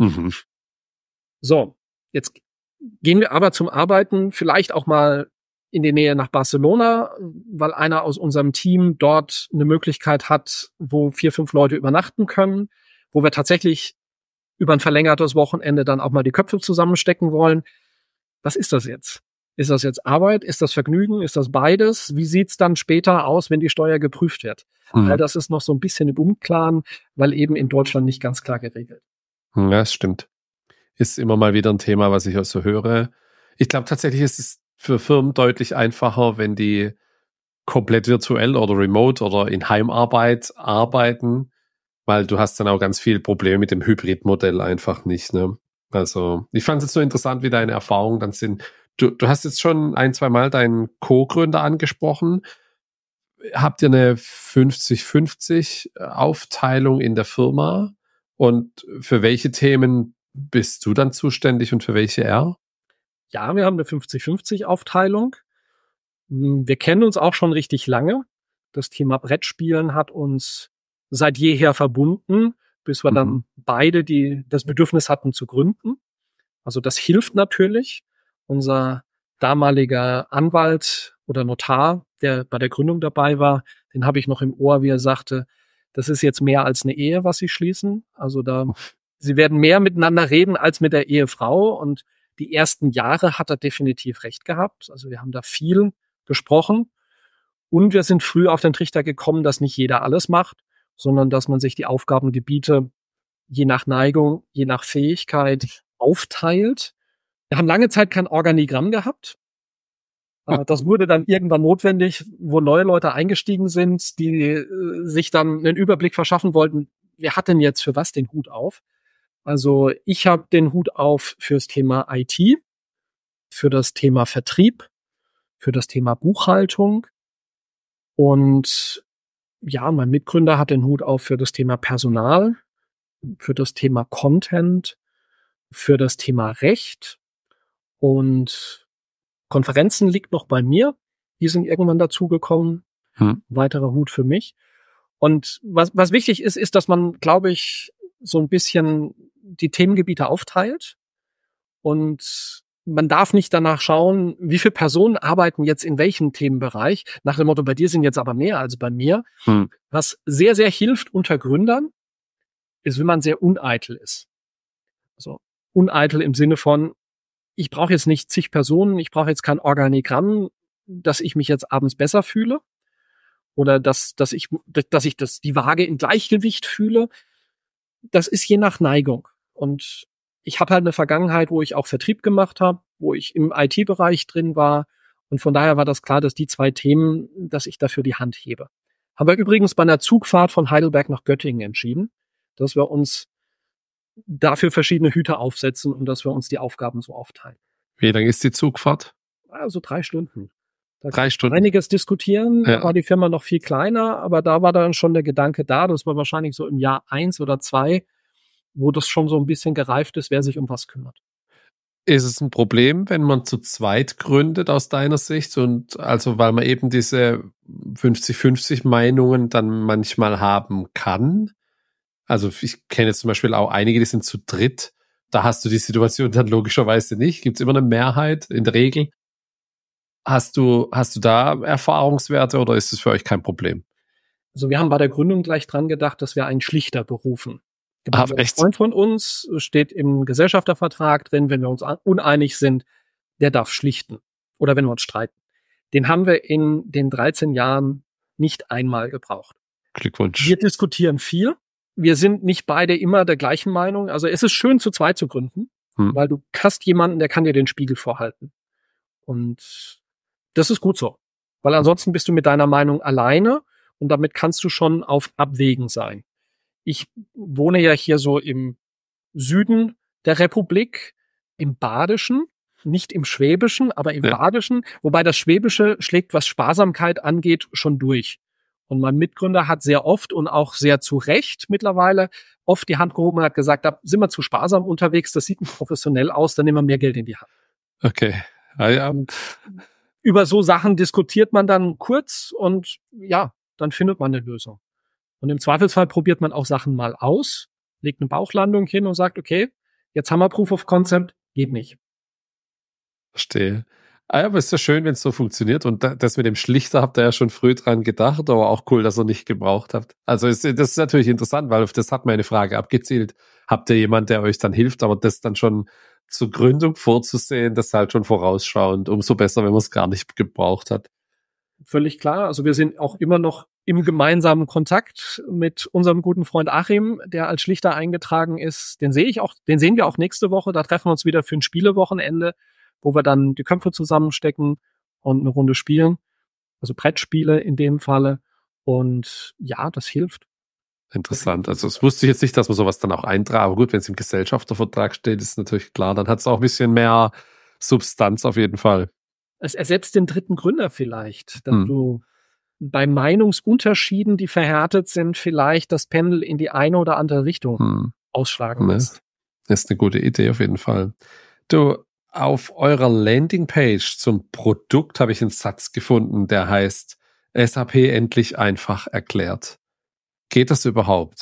So, jetzt gehen wir aber zum Arbeiten vielleicht auch mal in die Nähe nach Barcelona, weil einer aus unserem Team dort eine Möglichkeit hat, wo 4, 5 Leute übernachten können, wo wir tatsächlich über ein verlängertes Wochenende dann auch mal die Köpfe zusammenstecken wollen. Was ist das jetzt? Ist das jetzt Arbeit? Ist das Vergnügen? Ist das beides? Wie sieht's dann später aus, wenn die Steuer geprüft wird? Weil das ist noch so ein bisschen im Unklaren, weil eben in Deutschland nicht ganz klar geregelt. Ja, das stimmt. Ist immer mal wieder ein Thema, was ich auch so höre. Ich glaube tatsächlich ist es für Firmen deutlich einfacher, wenn die komplett virtuell oder remote oder in Heimarbeit arbeiten, weil du hast dann auch ganz viel Probleme mit dem Hybridmodell einfach nicht, ne? Also ich fand es jetzt so interessant, wie deine Erfahrungen dann sind. Du hast jetzt schon 1, 2 Mal deinen Co-Gründer angesprochen. Habt ihr eine 50-50 Aufteilung in der Firma? Und für welche Themen bist du dann zuständig und für welche er? Ja, wir haben eine 50-50 Aufteilung. Wir kennen uns auch schon richtig lange. Das Thema Brettspielen hat uns seit jeher verbunden. bis wir dann beide das Bedürfnis hatten zu gründen. Also das hilft natürlich. Unser damaliger Anwalt oder Notar, der bei der Gründung dabei war, den habe ich noch im Ohr, wie er sagte, das ist jetzt mehr als eine Ehe, was Sie schließen. Also Sie werden mehr miteinander reden als mit der Ehefrau. Und die ersten Jahre hat er definitiv recht gehabt. Also wir haben da viel gesprochen. Und wir sind früh auf den Trichter gekommen, dass nicht jeder alles macht, sondern dass man sich die Aufgabengebiete je nach Neigung, je nach Fähigkeit aufteilt. Wir haben lange Zeit kein Organigramm gehabt. Das wurde dann irgendwann notwendig, wo neue Leute eingestiegen sind, die sich dann einen Überblick verschaffen wollten, wer hat denn jetzt für was den Hut auf? Also ich habe den Hut auf fürs Thema IT, für das Thema Vertrieb, für das Thema Buchhaltung und ja, mein Mitgründer hat den Hut auf für das Thema Personal, für das Thema Content, für das Thema Recht und Konferenzen liegt noch bei mir. Die sind irgendwann dazugekommen. Weiterer Hut für mich. Und was wichtig ist, ist, dass man, glaube ich, so ein bisschen die Themengebiete aufteilt. Und man darf nicht danach schauen, wie viele Personen arbeiten jetzt in welchem Themenbereich. Nach dem Motto, bei dir sind jetzt aber mehr als bei mir. Was sehr, sehr hilft unter Gründern, ist, wenn man sehr uneitel ist. Also uneitel im Sinne von, ich brauche jetzt nicht zig Personen, ich brauche jetzt kein Organigramm, dass ich mich jetzt abends besser fühle oder dass ich die Waage in Gleichgewicht fühle. Das ist je nach Neigung. Und ich habe halt eine Vergangenheit, wo ich auch Vertrieb gemacht habe, wo ich im IT-Bereich drin war. Und von daher war das klar, dass die zwei Themen, dass ich dafür die Hand hebe. Haben wir übrigens bei einer Zugfahrt von Heidelberg nach Göttingen entschieden, dass wir uns dafür verschiedene Hüte aufsetzen und dass wir uns die Aufgaben so aufteilen. Wie lang ist die Zugfahrt? Also 3 Stunden. 3 Stunden. Einiges diskutieren, Ja. da war die Firma noch viel kleiner, aber da war dann schon der Gedanke da, das war wahrscheinlich so im Jahr 1 oder 2, wo das schon so ein bisschen gereift ist, wer sich um was kümmert. Ist es ein Problem, wenn man zu zweit gründet aus deiner Sicht? Und also, weil man eben diese 50-50 Meinungen dann manchmal haben kann? Also ich kenne jetzt zum Beispiel auch einige, die sind zu dritt. Da hast du die Situation dann logischerweise nicht. Gibt es immer eine Mehrheit in der Regel? Hast du da Erfahrungswerte oder ist es für euch kein Problem? Also wir haben bei der Gründung gleich dran gedacht, dass wir einen Schlichter berufen. Ach, Ein echt? Freund von uns steht im Gesellschaftervertrag drin, wenn wir uns uneinig sind, der darf schlichten. Oder wenn wir uns streiten. Den haben wir in den 13 Jahren nicht einmal gebraucht. Glückwunsch. Wir diskutieren viel. Wir sind nicht beide immer der gleichen Meinung. Also es ist schön, zu zweit zu gründen, weil du hast jemanden, der kann dir den Spiegel vorhalten. Und das ist gut so. Weil ansonsten bist du mit deiner Meinung alleine und damit kannst du schon auf Abwägen sein. Ich wohne ja hier so im Süden der Republik, im Badischen, nicht im Schwäbischen, aber im Badischen, wobei das Schwäbische schlägt, was Sparsamkeit angeht, schon durch. Und mein Mitgründer hat sehr oft und auch sehr zu Recht mittlerweile oft die Hand gehoben und hat gesagt, da sind wir zu sparsam unterwegs, das sieht nicht professionell aus, dann nehmen wir mehr Geld in die Hand. Okay. Ja. Über so Sachen diskutiert man dann kurz und ja, dann findet man eine Lösung. Und im Zweifelsfall probiert man auch Sachen mal aus, legt eine Bauchlandung hin und sagt, okay, jetzt haben wir Proof of Concept, geht nicht. Verstehe. Aber es ist ja schön, wenn es so funktioniert. Und das mit dem Schlichter habt ihr ja schon früh dran gedacht, aber auch cool, dass ihr nicht gebraucht habt. Also das ist natürlich interessant, weil auf das hat meine Frage abgezielt. Habt ihr jemanden, der euch dann hilft, aber das dann schon zur Gründung vorzusehen, das halt schon vorausschauend, umso besser, wenn man es gar nicht gebraucht hat. Völlig klar. Also wir sind auch immer noch im gemeinsamen Kontakt mit unserem guten Freund Achim, der als Schlichter eingetragen ist. Den sehen wir auch nächste Woche. Da treffen wir uns wieder für ein Spielewochenende, wo wir dann die Köpfe zusammenstecken und eine Runde spielen. Also Brettspiele in dem Falle. Und ja, das hilft. Interessant. Also das wusste ich jetzt nicht, dass man sowas dann auch eintragt. Aber gut, wenn es im Gesellschaftervertrag steht, ist natürlich klar. Dann hat es auch ein bisschen mehr Substanz auf jeden Fall. Es ersetzt den dritten Gründer vielleicht, dass du bei Meinungsunterschieden, die verhärtet sind, vielleicht das Pendel in die eine oder andere Richtung ausschlagen lässt. Das ist eine gute Idee auf jeden Fall. Du, auf eurer Landingpage zum Produkt habe ich einen Satz gefunden, der heißt SAP endlich einfach erklärt. Geht das überhaupt?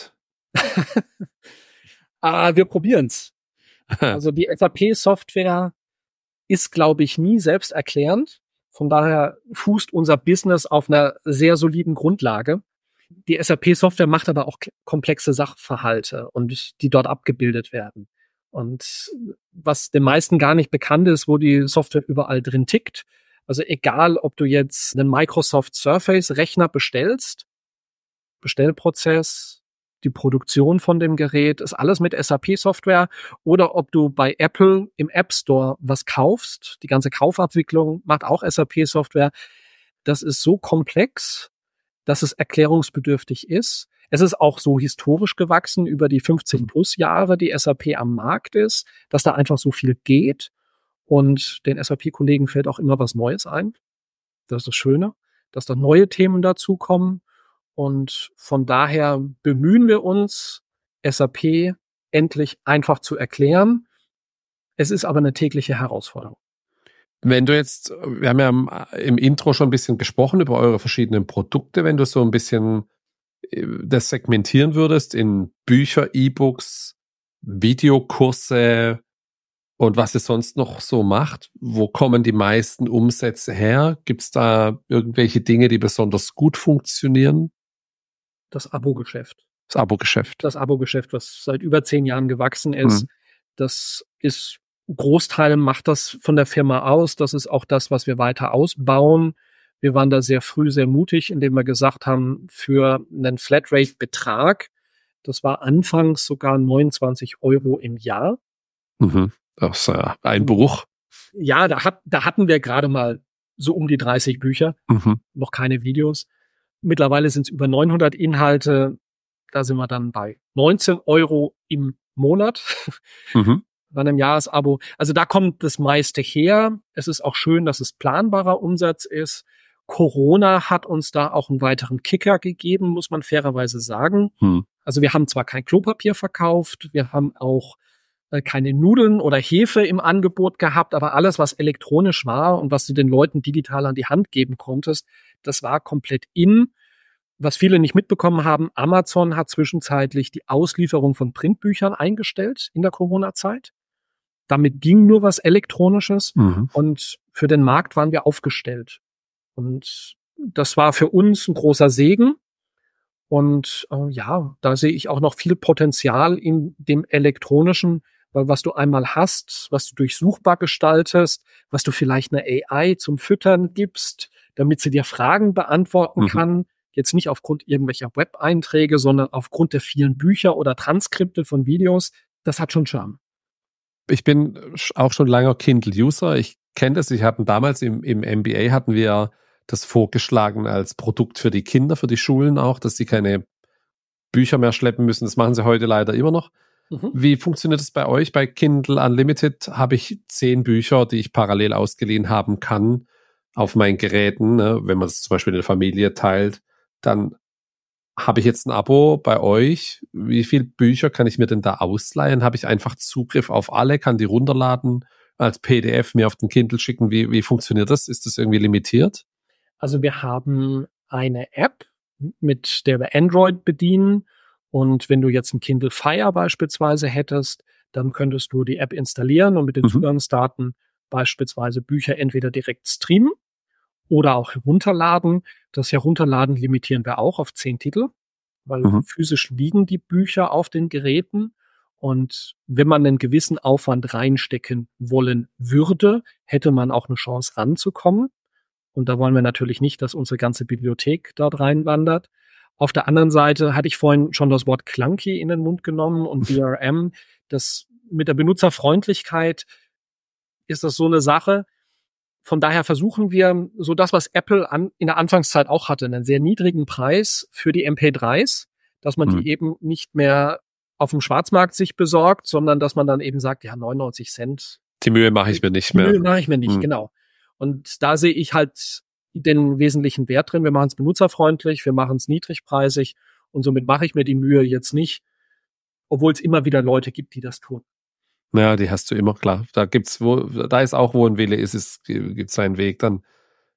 Wir probieren's. Also die SAP-Software ist, glaube ich, nie selbsterklärend. Von daher fußt unser Business auf einer sehr soliden Grundlage. Die SAP-Software macht aber auch komplexe Sachverhalte und die dort abgebildet werden. Und was den meisten gar nicht bekannt ist, wo die Software überall drin tickt. Also egal, ob du jetzt einen Microsoft Surface-Rechner bestellst, Bestellprozess, die Produktion von dem Gerät, ist alles mit SAP-Software. Oder ob du bei Apple im App Store was kaufst, die ganze Kaufabwicklung macht auch SAP-Software. Das ist so komplex, dass es erklärungsbedürftig ist. Es ist auch so historisch gewachsen über die 15 plus Jahre, die SAP am Markt ist, dass da einfach so viel geht. Und den SAP-Kollegen fällt auch immer was Neues ein. Das ist das Schöne, dass da neue Themen dazukommen. Und von daher bemühen wir uns, SAP endlich einfach zu erklären. Es ist aber eine tägliche Herausforderung. Wenn du jetzt, wir haben ja im Intro schon ein bisschen gesprochen über eure verschiedenen Produkte, wenn du so ein bisschen das segmentieren würdest in Bücher, E-Books, Videokurse und was ihr sonst noch so macht, wo kommen die meisten Umsätze her? Gibt es da irgendwelche Dinge, die besonders gut funktionieren? Das Abo-Geschäft. Das Abo-Geschäft. Das Abo-Geschäft, was seit über 10 Jahren gewachsen ist, das ist, Großteil macht das von der Firma aus. Das ist auch das, was wir weiter ausbauen. Wir waren da sehr früh sehr mutig, indem wir gesagt haben, für einen Flatrate-Betrag, das war anfangs sogar 29 € im Jahr. Das ist ein Bruch. Ja, da hatten wir gerade mal so um die 30 Bücher, noch keine Videos. Mittlerweile sind es über 900 Inhalte. Da sind wir dann bei 19 € im Monat. Bei einem Jahresabo. Also da kommt das meiste her. Es ist auch schön, dass es planbarer Umsatz ist. Corona hat uns da auch einen weiteren Kicker gegeben, muss man fairerweise sagen. Also wir haben zwar kein Klopapier verkauft, wir haben auch keine Nudeln oder Hefe im Angebot gehabt, aber alles, was elektronisch war und was du den Leuten digital an die Hand geben konntest, das war komplett in. Was viele nicht mitbekommen haben, Amazon hat zwischenzeitlich die Auslieferung von Printbüchern eingestellt in der Corona-Zeit. Damit ging nur was Elektronisches und für den Markt waren wir aufgestellt. Und das war für uns ein großer Segen. Und da sehe ich auch noch viel Potenzial in dem Elektronischen, weil was du einmal hast, was du durchsuchbar gestaltest, was du vielleicht einer AI zum Füttern gibst, damit sie dir Fragen beantworten kann, jetzt nicht aufgrund irgendwelcher Web-Einträge, sondern aufgrund der vielen Bücher oder Transkripte von Videos, das hat schon Charme. Ich bin auch schon langer Kindle-User. Ich kenne das. Ich hatten damals im MBA hatten wir das vorgeschlagen als Produkt für die Kinder, für die Schulen auch, dass sie keine Bücher mehr schleppen müssen. Das machen sie heute leider immer noch. Wie funktioniert das bei euch? Bei Kindle Unlimited habe ich 10 Bücher, die ich parallel ausgeliehen haben kann auf meinen Geräten. Ne? Wenn man es zum Beispiel in der Familie teilt, dann habe ich jetzt ein Abo bei euch. Wie viele Bücher kann ich mir denn da ausleihen? Habe ich einfach Zugriff auf alle, kann die runterladen, als PDF mir auf den Kindle schicken? Wie funktioniert das? Ist das irgendwie limitiert? Also wir haben eine App, mit der wir Android bedienen. Und wenn du jetzt ein Kindle Fire beispielsweise hättest, dann könntest du die App installieren und mit den Zugangsdaten beispielsweise Bücher entweder direkt streamen oder auch herunterladen. Das Herunterladen limitieren wir auch auf 10 Titel, weil physisch liegen die Bücher auf den Geräten. Und wenn man einen gewissen Aufwand reinstecken wollen würde, hätte man auch eine Chance ranzukommen. Und da wollen wir natürlich nicht, dass unsere ganze Bibliothek dort reinwandert. Auf der anderen Seite hatte ich vorhin schon das Wort clunky in den Mund genommen und DRM. Das mit der Benutzerfreundlichkeit ist das so eine Sache. Von daher versuchen wir, so das, was Apple in der Anfangszeit auch hatte, einen sehr niedrigen Preis für die MP3s, dass man die eben nicht mehr auf dem Schwarzmarkt sich besorgt, sondern dass man dann eben sagt, ja, 99 Cent. Die Mühe mache ich mir nicht mehr. Die Mühe mache ich mir nicht, genau. Und da sehe ich halt den wesentlichen Wert drin. Wir machen es benutzerfreundlich, wir machen es niedrigpreisig und somit mache ich mir die Mühe jetzt nicht, obwohl es immer wieder Leute gibt, die das tun. Ja, die hast du immer, klar. Da ist auch, wo ein Wille ist, gibt es einen Weg. Dann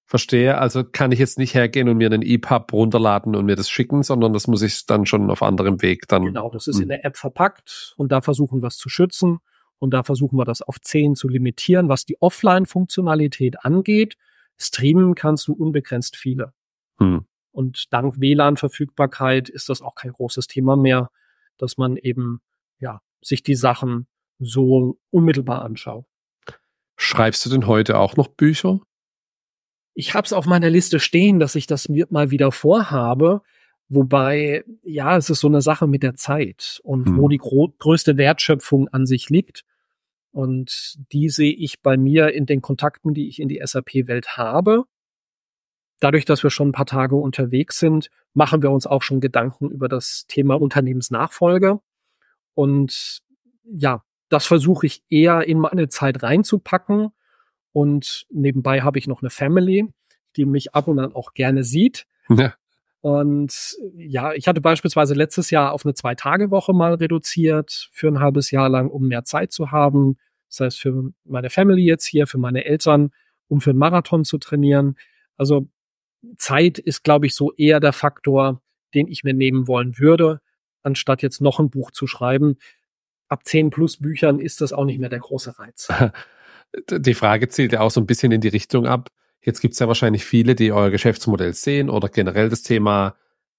Verstehe, also kann ich jetzt nicht hergehen und mir einen EPUB runterladen und mir das schicken, sondern das muss ich dann schon auf anderem Weg dann. Genau, das ist in der App verpackt und da versuchen wir es zu schützen und da versuchen wir das auf 10 zu limitieren, was die Offline-Funktionalität angeht. Streamen kannst du unbegrenzt viele. Und dank WLAN-Verfügbarkeit ist das auch kein großes Thema mehr, dass man eben sich die Sachen so unmittelbar anschaut. Schreibst du denn heute auch noch Bücher? Ich habe es auf meiner Liste stehen, dass ich das mal wieder vorhabe. Wobei, es ist so eine Sache mit der Zeit und wo die größte Wertschöpfung an sich liegt. Und die sehe ich bei mir in den Kontakten, die ich in die SAP-Welt habe. Dadurch, dass wir schon ein paar Tage unterwegs sind, machen wir uns auch schon Gedanken über das Thema Unternehmensnachfolge. Und das versuche ich eher in meine Zeit reinzupacken. Und nebenbei habe ich noch eine Family, die mich ab und an auch gerne sieht. Ja. Und ich hatte beispielsweise letztes Jahr auf eine 2-Tage-Woche mal reduziert für ein halbes Jahr lang, um mehr Zeit zu haben. Das heißt, für meine Family jetzt hier, für meine Eltern, um für einen Marathon zu trainieren. Also Zeit ist, glaube ich, so eher der Faktor, den ich mir nehmen wollen würde, anstatt jetzt noch ein Buch zu schreiben. Ab 10 plus Büchern ist das auch nicht mehr der große Reiz. Die Frage zielt ja auch so ein bisschen in die Richtung ab. Jetzt gibt es ja wahrscheinlich viele, die euer Geschäftsmodell sehen oder generell das Thema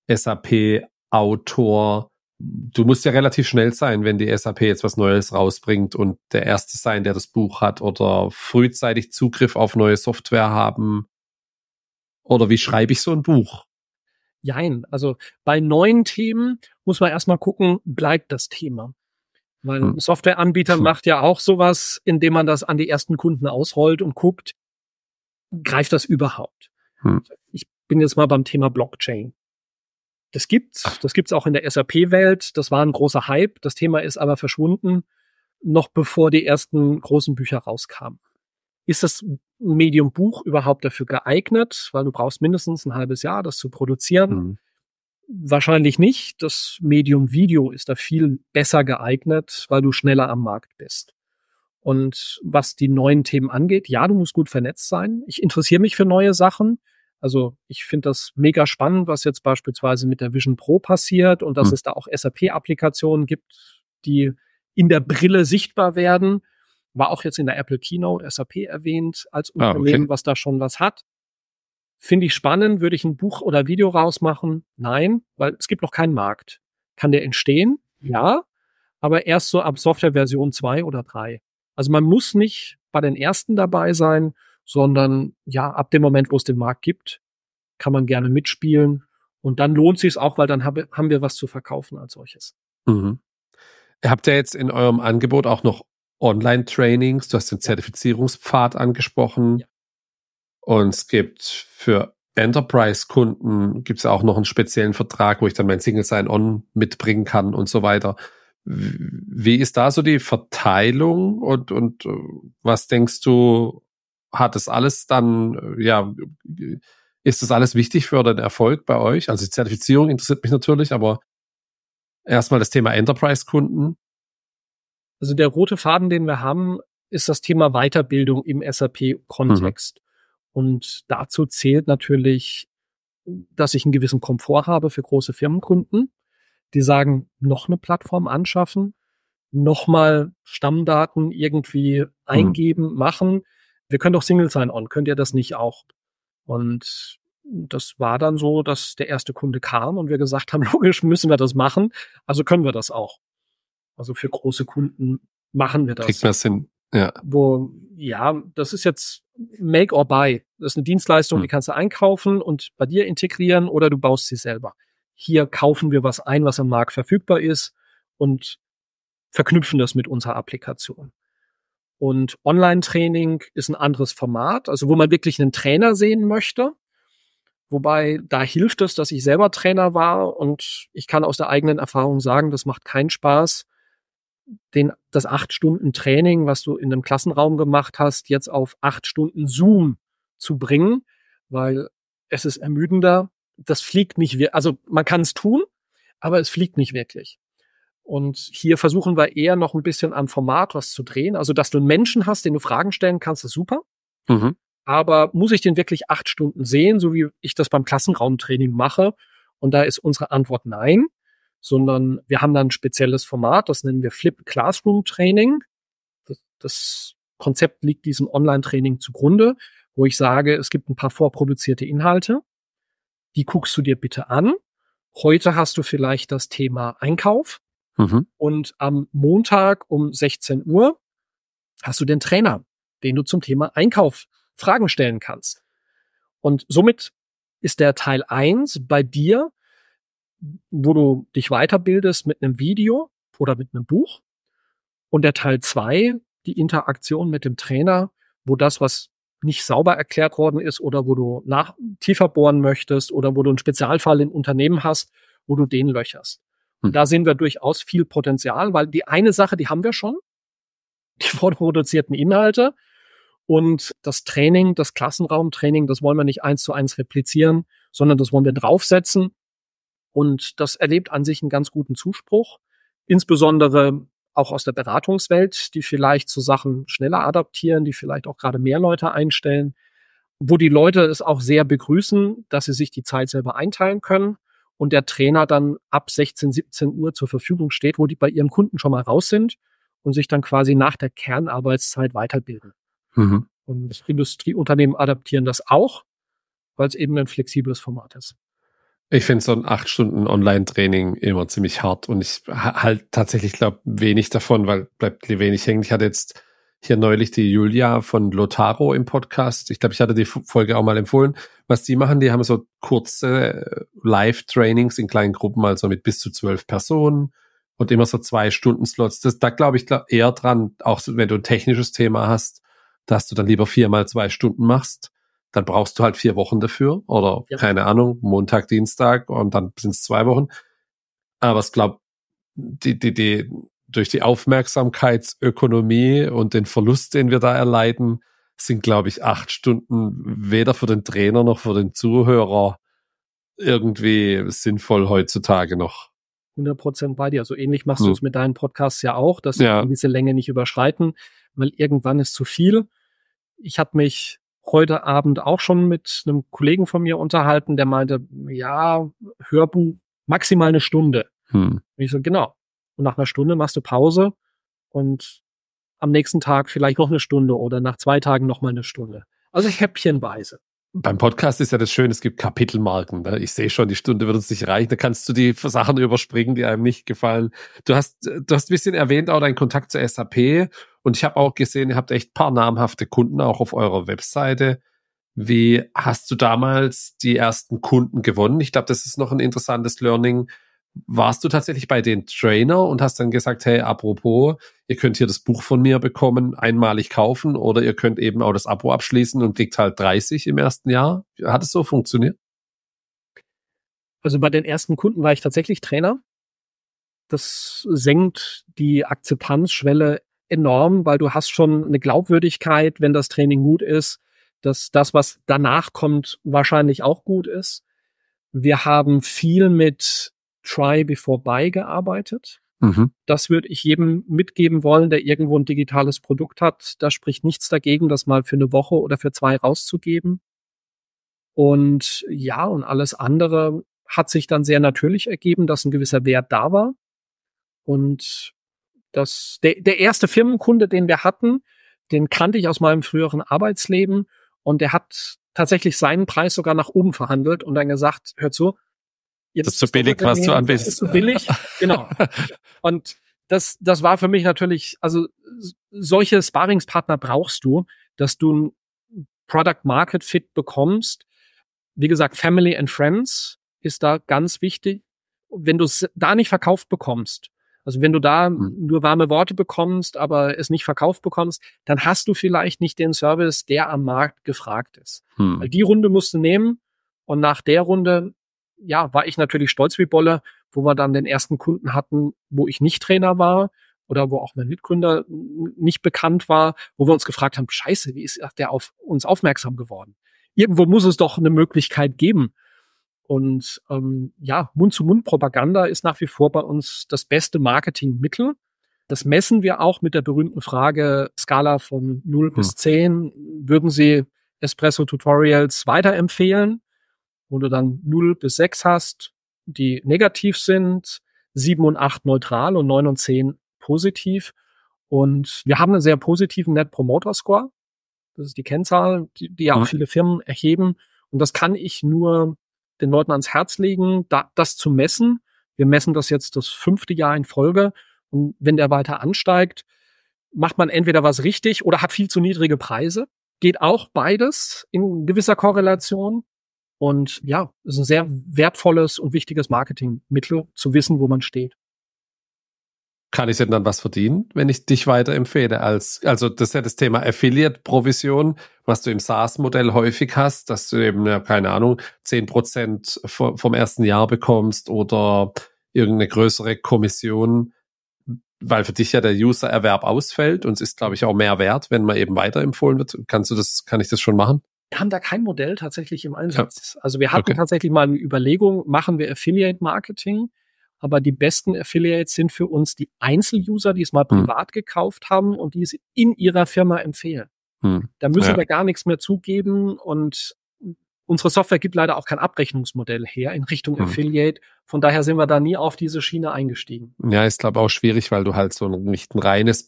SAP-Autor. Du musst ja relativ schnell sein, wenn die SAP jetzt was Neues rausbringt und der Erste sein, der das Buch hat oder frühzeitig Zugriff auf neue Software haben. Oder wie schreibe ich so ein Buch? Jein, also bei neuen Themen muss man erstmal gucken, bleibt das Thema. Weil ein Softwareanbieter macht ja auch sowas, indem man das an die ersten Kunden ausrollt und guckt, greift das überhaupt? Ich bin jetzt mal beim Thema Blockchain. Das gibt's auch in der SAP-Welt. Das war ein großer Hype. Das Thema ist aber verschwunden, noch bevor die ersten großen Bücher rauskamen. Ist das Medium Buch überhaupt dafür geeignet? Weil du brauchst mindestens ein halbes Jahr, das zu produzieren. Wahrscheinlich nicht. Das Medium Video ist da viel besser geeignet, weil du schneller am Markt bist. Und was die neuen Themen angeht, du musst gut vernetzt sein. Ich interessiere mich für neue Sachen. Also ich finde das mega spannend, was jetzt beispielsweise mit der Vision Pro passiert und dass es da auch SAP-Applikationen gibt, die in der Brille sichtbar werden. War auch jetzt in der Apple Keynote SAP erwähnt als Unternehmen, was da schon was hat. Finde ich spannend. Würde ich ein Buch oder Video rausmachen? Nein, weil es gibt noch keinen Markt. Kann der entstehen? Ja, aber erst so ab Softwareversion 2 oder 3. Also man muss nicht bei den ersten dabei sein, sondern ab dem Moment, wo es den Markt gibt, kann man gerne mitspielen. Und dann lohnt sich es auch, weil dann haben wir was zu verkaufen als solches. Habt ihr jetzt in eurem Angebot auch noch Online-Trainings? Du hast den Zertifizierungspfad angesprochen. Ja. Und es gibt für Enterprise-Kunden gibt's auch noch einen speziellen Vertrag, wo ich dann mein Single Sign-On mitbringen kann und so weiter. Wie ist da so die Verteilung und was denkst du, hat das alles dann, ist das alles wichtig für den Erfolg bei euch? Also die Zertifizierung interessiert mich natürlich, aber erstmal das Thema Enterprise-Kunden. Also der rote Faden, den wir haben, ist das Thema Weiterbildung im SAP-Kontext. Und dazu zählt natürlich, dass ich einen gewissen Komfort habe für große Firmenkunden, die sagen, noch eine Plattform anschaffen, nochmal Stammdaten irgendwie eingeben, machen. Wir können doch Single Sign-On, könnt ihr das nicht auch? Und das war dann so, dass der erste Kunde kam und wir gesagt haben, logisch müssen wir das machen, also können wir das auch. Also für große Kunden machen wir das. Kriegt das hin, ja. Das ist jetzt Make or Buy. Das ist eine Dienstleistung, die kannst du einkaufen und bei dir integrieren oder du baust sie selber. Hier kaufen wir was ein, was am Markt verfügbar ist und verknüpfen das mit unserer Applikation. Und Online-Training ist ein anderes Format, also wo man wirklich einen Trainer sehen möchte. Wobei da hilft es, dass ich selber Trainer war und ich kann aus der eigenen Erfahrung sagen, das macht keinen Spaß, das 8 Stunden Training, was du in einem Klassenraum gemacht hast, jetzt auf 8 Stunden Zoom zu bringen, weil es ist ermüdender. Das fliegt nicht wirklich. Also man kann es tun, aber es fliegt nicht wirklich. Und hier versuchen wir eher noch ein bisschen am Format was zu drehen. Also, dass du einen Menschen hast, den du Fragen stellen kannst, ist super. aber muss ich den wirklich 8 Stunden sehen, so wie ich das beim Klassenraumtraining mache? Und da ist unsere Antwort nein, sondern wir haben dann ein spezielles Format, das nennen wir Flipped Classroom Training. Das Konzept liegt diesem Online-Training zugrunde, wo ich sage, es gibt ein paar vorproduzierte Inhalte, die guckst du dir bitte an. Heute hast du vielleicht das Thema Einkauf und am Montag um 16 Uhr hast du den Trainer, den du zum Thema Einkauf Fragen stellen kannst. Und somit ist der Teil 1 bei dir, wo du dich weiterbildest mit einem Video oder mit einem Buch. Und der Teil 2, die Interaktion mit dem Trainer, wo das, was nicht sauber erklärt worden ist oder wo du tiefer bohren möchtest oder wo du einen Spezialfall im Unternehmen hast, wo du den löcherst. Und da sehen wir durchaus viel Potenzial, weil die eine Sache, die haben wir schon, die vorproduzierten Inhalte. Und das Training, das Klassenraumtraining, das wollen wir nicht 1:1 replizieren, sondern das wollen wir draufsetzen. Und das erlebt an sich einen ganz guten Zuspruch, insbesondere auch aus der Beratungswelt, die vielleicht so Sachen schneller adaptieren, die vielleicht auch gerade mehr Leute einstellen, wo die Leute es auch sehr begrüßen, dass sie sich die Zeit selber einteilen können und der Trainer dann ab 16, 17 Uhr zur Verfügung steht, wo die bei ihrem Kunden schon mal raus sind und sich dann quasi nach der Kernarbeitszeit weiterbilden. Und Industrieunternehmen adaptieren das auch, weil es eben ein flexibles Format ist. Ich finde so ein 8 Stunden Online-Training immer ziemlich hart und ich halt tatsächlich glaube wenig davon, weil bleibt wenig hängen. Ich hatte jetzt hier neulich die Julia von Lotaro im Podcast. Ich glaube, ich hatte die Folge auch mal empfohlen. Was die machen, die haben so kurze Live-Trainings in kleinen Gruppen, also mit bis zu 12 Personen und immer so 2-Stunden-Slots. Da glaube ich eher dran, auch wenn du ein technisches Thema hast, dass du dann lieber 4 mal 2 Stunden machst. Dann brauchst du halt 4 Wochen dafür oder keine Ahnung, Montag, Dienstag und dann sind es 2 Wochen. Aber ich glaube, durch die Aufmerksamkeitsökonomie und den Verlust, den wir da erleiden, sind, glaube ich, 8 Stunden weder für den Trainer noch für den Zuhörer irgendwie sinnvoll heutzutage noch. 100% bei dir. So ähnlich machst du es mit deinen Podcasts ja auch, dass wir diese Länge nicht überschreiten, weil irgendwann ist zu viel. Ich habe mich heute Abend auch schon mit einem Kollegen von mir unterhalten, der meinte, ja, Hörbuch maximal 1 Stunde. Und ich so, genau. Und nach 1 Stunde machst du Pause und am nächsten Tag vielleicht noch 1 Stunde oder nach 2 Tagen noch mal 1 Stunde. Also häppchenweise. Beim Podcast ist ja das Schöne, es gibt Kapitelmarken. Ne? Ich sehe schon, die Stunde wird uns nicht reichen. Da kannst du die Sachen überspringen, die einem nicht gefallen. Du hast ein bisschen erwähnt, auch deinen Kontakt zur SAP. Und ich habe auch gesehen, ihr habt echt ein paar namhafte Kunden auch auf eurer Webseite. Wie hast du damals die ersten Kunden gewonnen? Ich glaube, das ist noch ein interessantes Learning. Warst du tatsächlich bei den Trainer und hast dann gesagt, hey, apropos, ihr könnt hier das Buch von mir bekommen, einmalig kaufen oder ihr könnt eben auch das Abo abschließen und kriegt halt 30 im ersten Jahr? Hat es so funktioniert? Also bei den ersten Kunden war ich tatsächlich Trainer. Das senkt die Akzeptanzschwelle enorm, weil du hast schon eine Glaubwürdigkeit, wenn das Training gut ist, dass das, was danach kommt, wahrscheinlich auch gut ist. Wir haben viel mit Try Before Buy gearbeitet. Das würde ich jedem mitgeben wollen, der irgendwo ein digitales Produkt hat. Da spricht nichts dagegen, das mal für 1 Woche oder für 2 rauszugeben. Und ja, und alles andere hat sich dann sehr natürlich ergeben, dass ein gewisser Wert da war. Und der erste Firmenkunde, den wir hatten, den kannte ich aus meinem früheren Arbeitsleben und der hat tatsächlich seinen Preis sogar nach oben verhandelt und dann gesagt, hör zu, jetzt das ist zu billig, was du anbietest. Das ist zu billig, genau. Und das war für mich natürlich, also solche Sparringspartner brauchst du, dass du ein Product Market Fit bekommst. Wie gesagt, Family and Friends ist da ganz wichtig. Wenn du es da nicht verkauft bekommst, also wenn du da nur warme Worte bekommst, aber es nicht verkauft bekommst, dann hast du vielleicht nicht den Service, der am Markt gefragt ist. Weil die Runde musst du nehmen und nach der Runde, ja, war ich natürlich stolz wie Bolle, wo wir dann den ersten Kunden hatten, wo ich nicht Trainer war oder wo auch mein Mitgründer nicht bekannt war, wo wir uns gefragt haben, scheiße, wie ist der auf uns aufmerksam geworden? Irgendwo muss es doch eine Möglichkeit geben. Und ja, Mund-zu-Mund-Propaganda ist nach wie vor bei uns das beste Marketingmittel. Das messen wir auch mit der berühmten Frage Skala von 0 bis 10. Würden Sie Espresso-Tutorials weiterempfehlen, wo du dann 0 bis 6 hast, die negativ sind, 7 und 8 neutral und 9 und 10 positiv. Und wir haben einen sehr positiven Net Promoter Score. Das ist die Kennzahl, die ja auch viele Firmen erheben. Und das kann ich nur den Leuten ans Herz legen, das zu messen. Wir messen das jetzt das 5. Jahr in Folge. Und wenn der weiter ansteigt, macht man entweder was richtig oder hat viel zu niedrige Preise. Geht auch beides in gewisser Korrelation. Und ja, es ist ein sehr wertvolles und wichtiges Marketingmittel, zu wissen, wo man steht. Kann ich denn dann was verdienen, wenn ich dich weiterempfehle? Also das ist ja das Thema Affiliate-Provision, was du im SaaS-Modell häufig hast, dass du eben, ja, keine Ahnung, 10% vom ersten Jahr bekommst oder irgendeine größere Kommission, weil für dich ja der User-Erwerb ausfällt und es ist, glaube ich, auch mehr wert, wenn man eben weiterempfohlen wird. Kann ich das schon machen? Wir haben da kein Modell tatsächlich im Einsatz. Ja. Also wir hatten tatsächlich mal eine Überlegung, machen wir Affiliate-Marketing? Aber die besten Affiliates sind für uns die Einzeluser, die es mal privat gekauft haben und die es in ihrer Firma empfehlen. Da müssen wir gar nichts mehr zugeben und unsere Software gibt leider auch kein Abrechnungsmodell her in Richtung Affiliate. Von daher sind wir da nie auf diese Schiene eingestiegen. Ja, ist glaube auch schwierig, weil du halt so nicht ein reines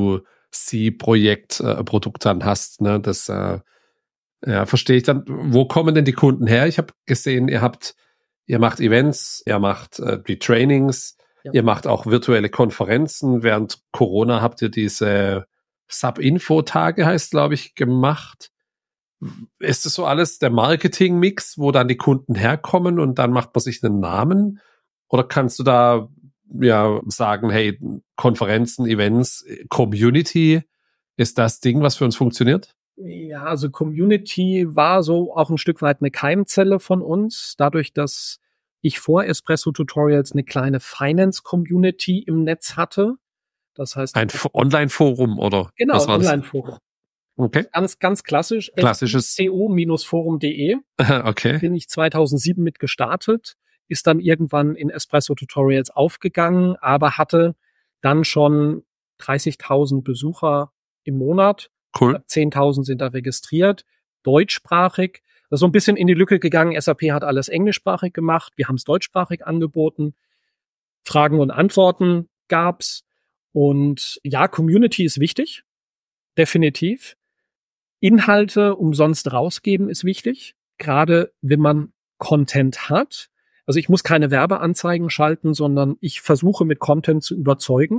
B2C-Produkt dann hast. Ne? Das verstehe ich dann. Wo kommen denn die Kunden her? Ich habe gesehen, ihr macht Events, ihr macht die Trainings, ihr macht auch virtuelle Konferenzen. Während Corona habt ihr diese Sub-Info-Tage, heißt glaube ich, gemacht. Ist das so alles der Marketing-Mix, wo dann die Kunden herkommen und dann macht man sich einen Namen? Oder kannst du da sagen, hey, Konferenzen, Events, Community, ist das Ding, was für uns funktioniert? Ja, also Community war so auch ein Stück weit eine Keimzelle von uns, dadurch, dass ich vor Espresso Tutorials eine kleine Finance-Community im Netz hatte. Das heißt ein Online-Forum oder? Genau, ein Online-Forum. Okay. Ganz klassisch. Klassisches co-forum.de. Okay. Bin ich 2007 mit gestartet, ist dann irgendwann in Espresso Tutorials aufgegangen, aber hatte dann schon 30.000 Besucher im Monat. Cool. 10.000 sind da registriert, deutschsprachig. Das ist so ein bisschen in die Lücke gegangen. SAP hat alles englischsprachig gemacht. Wir haben es deutschsprachig angeboten. Fragen und Antworten gab's. Und ja, Community ist wichtig. Definitiv. Inhalte umsonst rausgeben ist wichtig. Gerade wenn man Content hat. Also ich muss keine Werbeanzeigen schalten, sondern ich versuche mit Content zu überzeugen.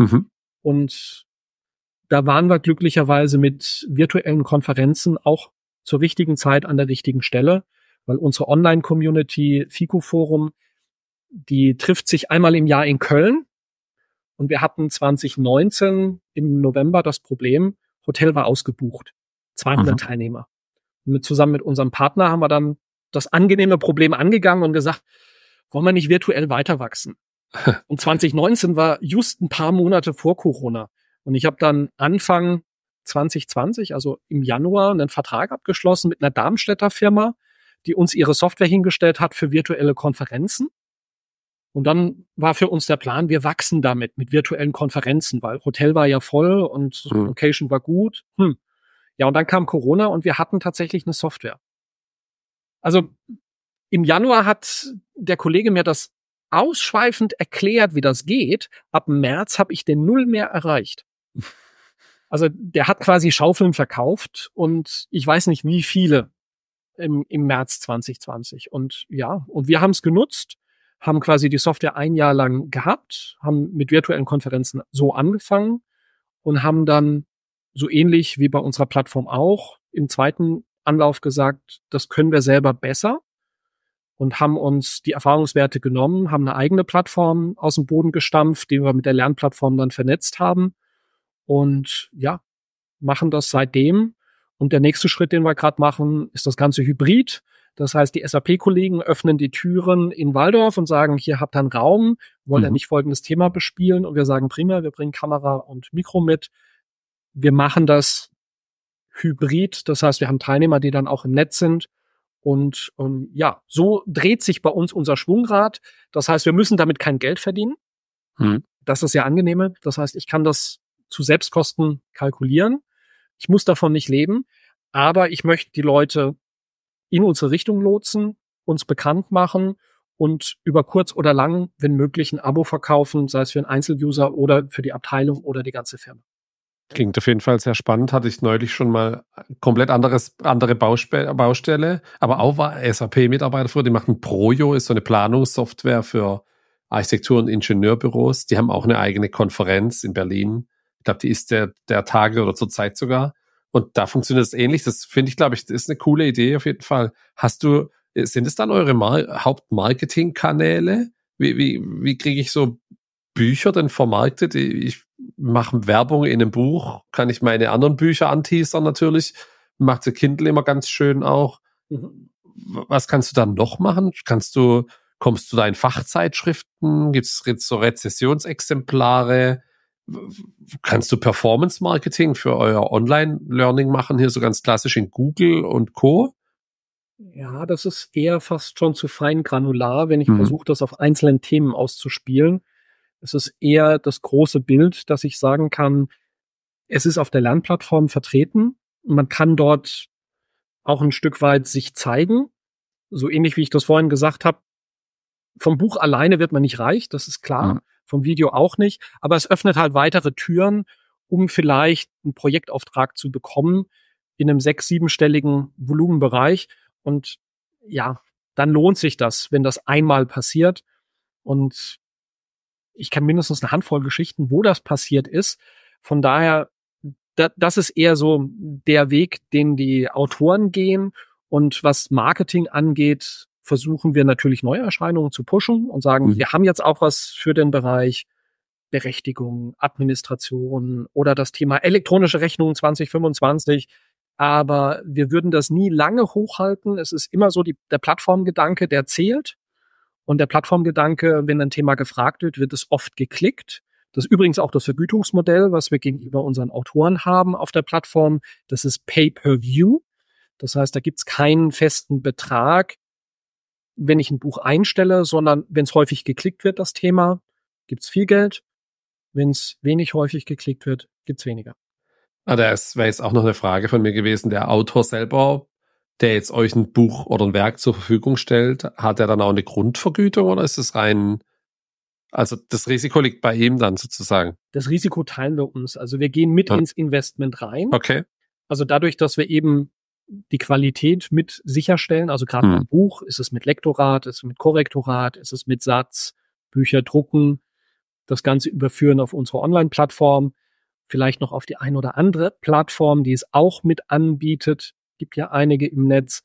Und da waren wir glücklicherweise mit virtuellen Konferenzen auch zur richtigen Zeit an der richtigen Stelle, weil unsere Online-Community FICO Forum, die trifft sich einmal im Jahr in Köln und wir hatten 2019 im November das Problem, Hotel war ausgebucht, 200 Teilnehmer. Und zusammen mit unserem Partner haben wir dann das angenehme Problem angegangen und gesagt, wollen wir nicht virtuell weiter wachsen? Und 2019 war just ein paar Monate vor Corona. Und ich habe dann Anfang 2020, also im Januar, einen Vertrag abgeschlossen mit einer Darmstädter Firma, die uns ihre Software hingestellt hat für virtuelle Konferenzen. Und dann war für uns der Plan, wir wachsen damit mit virtuellen Konferenzen, weil Hotel war ja voll und Location war gut. Ja, und dann kam Corona und wir hatten tatsächlich eine Software. Also im Januar hat der Kollege mir das ausschweifend erklärt, wie das geht. Ab März habe ich den Null mehr erreicht. Also der hat quasi Schaufeln verkauft und ich weiß nicht wie viele im März 2020. Und ja, und wir haben es genutzt, haben quasi die Software ein Jahr lang gehabt, haben mit virtuellen Konferenzen so angefangen und haben dann so ähnlich wie bei unserer Plattform auch im zweiten Anlauf gesagt, das können wir selber besser und haben uns die Erfahrungswerte genommen, haben eine eigene Plattform aus dem Boden gestampft, die wir mit der Lernplattform dann vernetzt haben und ja, machen das seitdem. Und der nächste Schritt, den wir gerade machen, ist das Ganze hybrid. Das heißt, die SAP-Kollegen öffnen die Türen in Walldorf und sagen, hier habt ihr einen Raum, wollt ihr nicht folgendes Thema bespielen? Und wir sagen, prima, wir bringen Kamera und Mikro mit. Wir machen das hybrid. Das heißt, wir haben Teilnehmer, die dann auch im Netz sind. Und ja, so dreht sich bei uns unser Schwungrad. Das heißt, wir müssen damit kein Geld verdienen. Das ist ja angenehme. Das heißt, ich kann das zu Selbstkosten kalkulieren. Ich muss davon nicht leben. Aber ich möchte die Leute in unsere Richtung lotsen, uns bekannt machen und über kurz oder lang, wenn möglich, ein Abo verkaufen, sei es für einen Einzeluser oder für die Abteilung oder die ganze Firma. Klingt auf jeden Fall sehr spannend. Hatte ich neulich schon mal komplett andere Baustelle, aber auch war SAP-Mitarbeiter für, die machen Projo, ist so eine Planungssoftware für Architektur- und Ingenieurbüros. Die haben auch eine eigene Konferenz in Berlin. Ich glaube, die ist der Tage oder zur Zeit sogar. Und da funktioniert es ähnlich. Das finde ich, glaube ich, das ist eine coole Idee auf jeden Fall. Sind es dann eure Hauptmarketingkanäle? Wie kriege ich so Bücher denn vermarktet? Ich mache Werbung in einem Buch, kann ich meine anderen Bücher anteasern natürlich. Macht der Kindle immer ganz schön auch. Was kannst du dann noch machen? Kommst du da in Fachzeitschriften? Gibt es so Rezessionsexemplare? Kannst du Performance-Marketing für euer Online-Learning machen, hier so ganz klassisch in Google und Co.? Ja, das ist eher fast schon zu fein granular, wenn ich versuche, das auf einzelnen Themen auszuspielen. Es ist eher das große Bild, dass ich sagen kann, es ist auf der Lernplattform vertreten. Man kann dort auch ein Stück weit sich zeigen. So ähnlich wie ich das vorhin gesagt habe. Vom Buch alleine wird man nicht reich, das ist klar. Vom Video auch nicht. Aber es öffnet halt weitere Türen, um vielleicht einen Projektauftrag zu bekommen in einem 6-, 7-stelligen Volumenbereich. Und ja, dann lohnt sich das, wenn das einmal passiert. Und ich kann mindestens eine Handvoll Geschichten, wo das passiert ist. Von daher, das ist eher so der Weg, den die Autoren gehen. Und was Marketing angeht, versuchen wir natürlich Neuerscheinungen zu pushen und sagen, wir haben jetzt auch was für den Bereich Berechtigung, Administration oder das Thema elektronische Rechnungen 2025. Aber wir würden das nie lange hochhalten. Es ist immer so der Plattformgedanke, der zählt. Und der Plattformgedanke, wenn ein Thema gefragt wird es oft geklickt. Das ist übrigens auch das Vergütungsmodell, was wir gegenüber unseren Autoren haben auf der Plattform. Das ist Pay-per-View. Das heißt, da gibt's keinen festen Betrag, wenn ich ein Buch einstelle, sondern wenn es häufig geklickt wird, das Thema, gibt's viel Geld. Wenn es wenig häufig geklickt wird, gibt's weniger. Das wäre jetzt auch noch eine Frage von mir gewesen. Der Autor selber, der jetzt euch ein Buch oder ein Werk zur Verfügung stellt, hat er dann auch eine Grundvergütung oder ist es rein, also das Risiko liegt bei ihm dann sozusagen? Das Risiko teilen wir uns. Also wir gehen mit ins Investment rein. Okay. Also dadurch, dass wir eben die Qualität mit sicherstellen, also gerade beim Buch, ist es mit Lektorat, ist es mit Korrektorat, ist es mit Satz, Bücher drucken, das Ganze überführen auf unsere Online-Plattform, vielleicht noch auf die ein oder andere Plattform, die es auch mit anbietet. Gibt ja einige im Netz.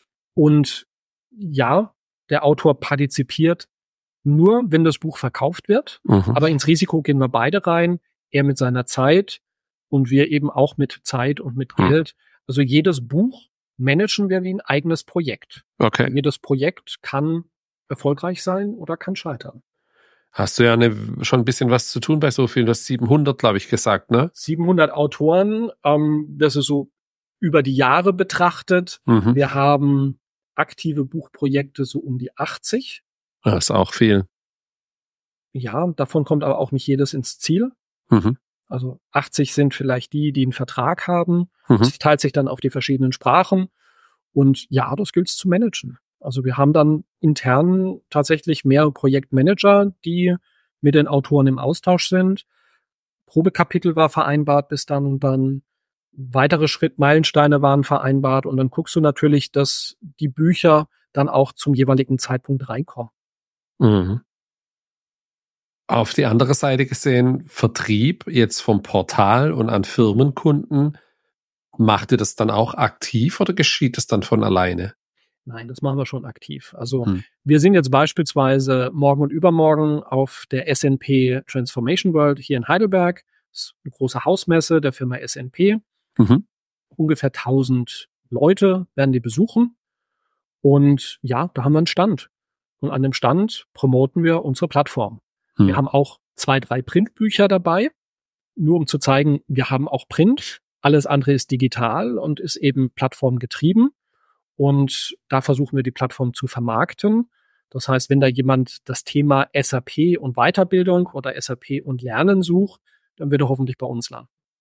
Und ja, der Autor partizipiert nur, wenn das Buch verkauft wird. Aber ins Risiko gehen wir beide rein. Er mit seiner Zeit und wir eben auch mit Zeit und mit Geld. Also jedes Buch managen wir wie ein eigenes Projekt. Okay. Jedes Projekt kann erfolgreich sein oder kann scheitern. Hast du ja schon ein bisschen was zu tun bei so vielen, du hast 700, glaube ich, gesagt, ne? 700 Autoren, das ist so über die Jahre betrachtet. Wir haben aktive Buchprojekte so um die 80. Das ist auch viel. Ja, davon kommt aber auch nicht jedes ins Ziel. Also 80 sind vielleicht die einen Vertrag haben. Das teilt sich dann auf die verschiedenen Sprachen. Und ja, das gilt es zu managen. Also wir haben dann intern tatsächlich mehrere Projektmanager, die mit den Autoren im Austausch sind. Probekapitel war vereinbart bis dann und dann. Weitere Meilensteine waren vereinbart. Und dann guckst du natürlich, dass die Bücher dann auch zum jeweiligen Zeitpunkt reinkommen. Auf die andere Seite gesehen, Vertrieb jetzt vom Portal und an Firmenkunden, macht ihr das dann auch aktiv oder geschieht das dann von alleine? Nein, das machen wir schon aktiv. Also wir sind jetzt beispielsweise morgen und übermorgen auf der SNP Transformation World hier in Heidelberg. Das ist eine große Hausmesse der Firma SNP. Ungefähr 1000 Leute werden die besuchen. Und ja, da haben wir einen Stand. Und an dem Stand promoten wir unsere Plattform. Wir haben auch 2, 3 Printbücher dabei, nur um zu zeigen, wir haben auch Print. Alles andere ist digital und ist eben plattformgetrieben. Und da versuchen wir die Plattform zu vermarkten. Das heißt, wenn da jemand das Thema SAP und Weiterbildung oder SAP und Lernen sucht, dann wird er hoffentlich bei uns landen.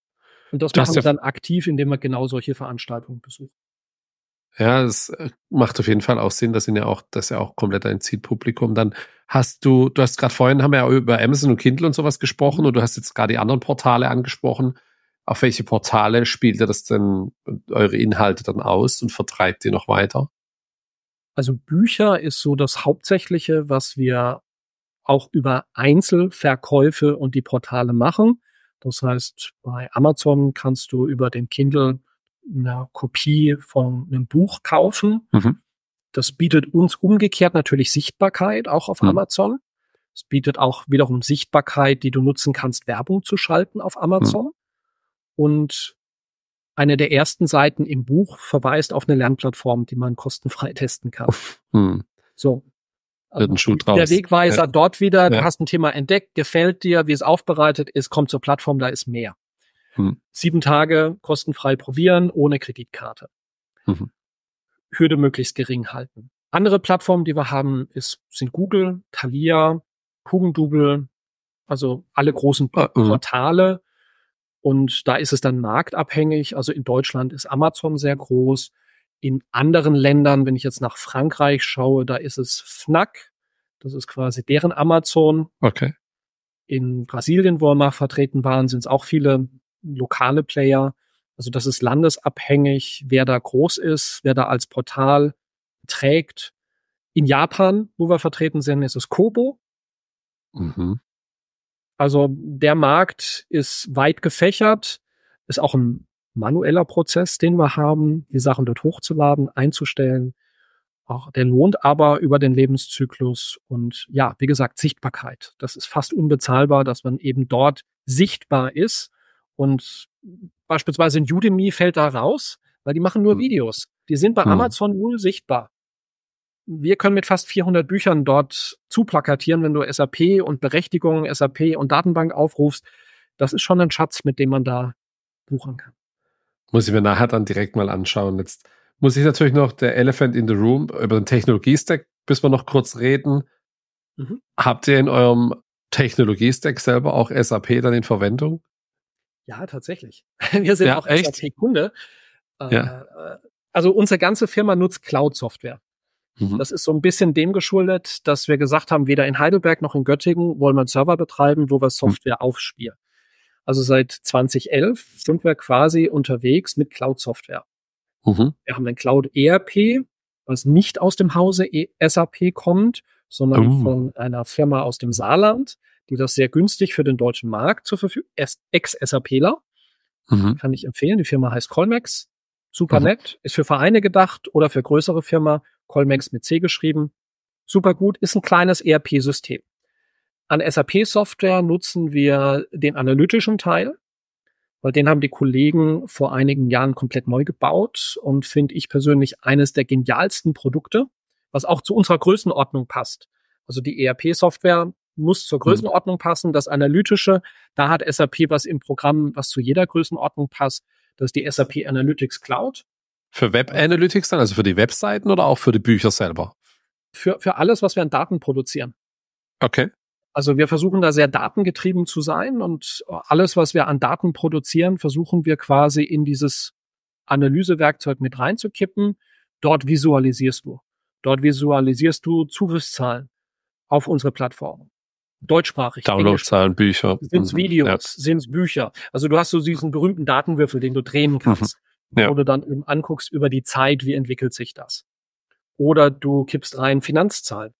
Und das machen wir dann aktiv, indem wir genau solche Veranstaltungen besuchen. Ja, das macht auf jeden Fall auch Sinn. Das ist ja auch komplett ein Zielpublikum. Dann du hast gerade vorhin, haben wir ja über Amazon und Kindle und sowas gesprochen und du hast jetzt gerade die anderen Portale angesprochen. Auf welche Portale spielt ihr das denn, eure Inhalte dann aus und vertreibt ihr noch weiter? Also Bücher ist so das Hauptsächliche, was wir auch über Einzelverkäufe und die Portale machen. Das heißt, bei Amazon kannst du über den Kindle eine Kopie von einem Buch kaufen. Mhm. Das bietet uns umgekehrt natürlich Sichtbarkeit, auch auf Amazon. Es bietet auch wiederum Sichtbarkeit, die du nutzen kannst, Werbung zu schalten auf Amazon. Und eine der ersten Seiten im Buch verweist auf eine Lernplattform, die man kostenfrei testen kann. So. Wird ein Schuh draus. Der Wegweiser dort wieder, du hast ein Thema entdeckt, gefällt dir, wie es aufbereitet ist, kommt zur Plattform, da ist mehr. 7 Tage kostenfrei probieren, ohne Kreditkarte. Hürde möglichst gering halten. Andere Plattformen, die wir haben, sind Google, Thalia, Hugendubel, also alle großen Portale. Und da ist es dann marktabhängig. Also in Deutschland ist Amazon sehr groß. In anderen Ländern, wenn ich jetzt nach Frankreich schaue, da ist es Fnac. Das ist quasi deren Amazon. Okay. In Brasilien, wo wir mal vertreten waren, sind es auch viele lokale Player. Also das ist landesabhängig, wer da groß ist, wer da als Portal trägt. In Japan, wo wir vertreten sind, ist es Kobo. Also der Markt ist weit gefächert, ist auch ein manueller Prozess, den wir haben, die Sachen dort hochzuladen, einzustellen. Auch der lohnt aber über den Lebenszyklus und ja, wie gesagt, Sichtbarkeit. Das ist fast unbezahlbar, dass man eben dort sichtbar ist und beispielsweise in Udemy fällt da raus, weil die machen nur Videos. Die sind bei Amazon null sichtbar. Wir können mit fast 400 Büchern dort zuplakatieren, wenn du SAP und Berechtigung, SAP und Datenbank aufrufst. Das ist schon ein Schatz, mit dem man da buchen kann. Muss ich mir nachher dann direkt mal anschauen. Jetzt muss ich natürlich noch der Elephant in the Room über den Technologiestack, bis wir noch kurz reden. Habt ihr in eurem Technologiestack selber auch SAP dann in Verwendung? Ja, tatsächlich. Wir sind auch SAP-Kunde. Also unsere ganze Firma nutzt Cloud-Software. Das ist so ein bisschen dem geschuldet, dass wir gesagt haben, weder in Heidelberg noch in Göttingen wollen wir einen Server betreiben, wo wir Software aufspielen. Also seit 2011 sind wir quasi unterwegs mit Cloud-Software. Wir haben ein Cloud-ERP, was nicht aus dem Hause SAP kommt, sondern von einer Firma aus dem Saarland, die das sehr günstig für den deutschen Markt zur Verfügung, Ex-SAPler, kann ich empfehlen. Die Firma heißt Colmex. Super nett, ist für Vereine gedacht oder für größere Firma. Colmex mit C geschrieben. Super gut, ist ein kleines ERP-System. An SAP-Software nutzen wir den analytischen Teil, weil den haben die Kollegen vor einigen Jahren komplett neu gebaut und finde ich persönlich eines der genialsten Produkte, was auch zu unserer Größenordnung passt. Also die ERP-Software muss zur Größenordnung passen. Das Analytische, da hat SAP was im Programm, was zu jeder Größenordnung passt. Das ist die SAP Analytics Cloud. Für Web Analytics dann, also für die Webseiten oder auch für die Bücher selber? Für alles, was wir an Daten produzieren. Okay. Also wir versuchen da sehr datengetrieben zu sein und alles, was wir an Daten produzieren, versuchen wir quasi in dieses Analysewerkzeug mit reinzukippen. Dort visualisierst du. Dort visualisierst du Zugriffszahlen auf unsere Plattform. Deutschsprachig. Downloadzahlen, Bücher. Sind es Videos, sind es Bücher. Also du hast so diesen berühmten Datenwürfel, den du drehen kannst. Wo du dann eben anguckst über die Zeit, wie entwickelt sich das. Oder du kippst rein Finanzzahlen.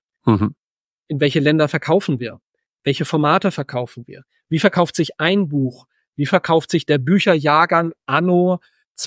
In welche Länder verkaufen wir? Welche Formate verkaufen wir? Wie verkauft sich ein Buch? Wie verkauft sich der Bücherjahrgang anno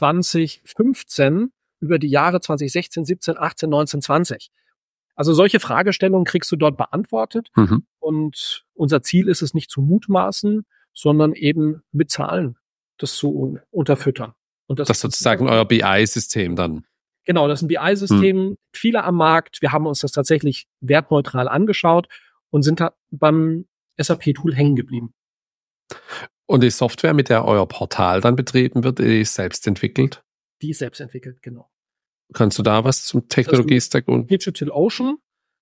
2015 über die Jahre 2016, 17, 18, 19, 20? Also solche Fragestellungen kriegst du dort beantwortet. Und unser Ziel ist es nicht zu mutmaßen, sondern eben mit Zahlen das zu unterfüttern. Und das ist sozusagen euer BI-System dann. Genau, das ist ein BI-System, viele am Markt. Wir haben uns das tatsächlich wertneutral angeschaut und sind da beim SAP-Tool hängen geblieben. Und die Software, mit der euer Portal dann betrieben wird, ist selbst entwickelt? Die ist selbst entwickelt, genau. Kannst du da was zum Technologie-Stack? DigitalOcean.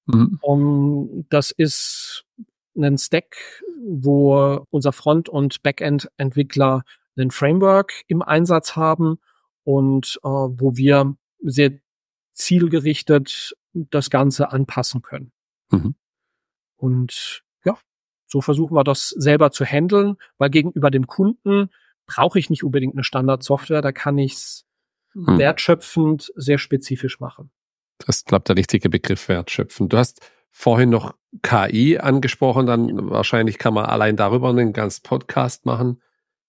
Das ist ein Stack, wo unser Front- und Backend-Entwickler ein Framework im Einsatz haben und wo wir sehr zielgerichtet das Ganze anpassen können. Mhm. Und ja, so versuchen wir das selber zu handeln, weil gegenüber dem Kunden brauche ich nicht unbedingt eine Standardsoftware, da kann ich es wertschöpfend sehr spezifisch machen. Das ist, glaube ich, der richtige Begriff, wertschöpfend. Du hast vorhin noch KI angesprochen, dann wahrscheinlich kann man allein darüber einen ganzen Podcast machen.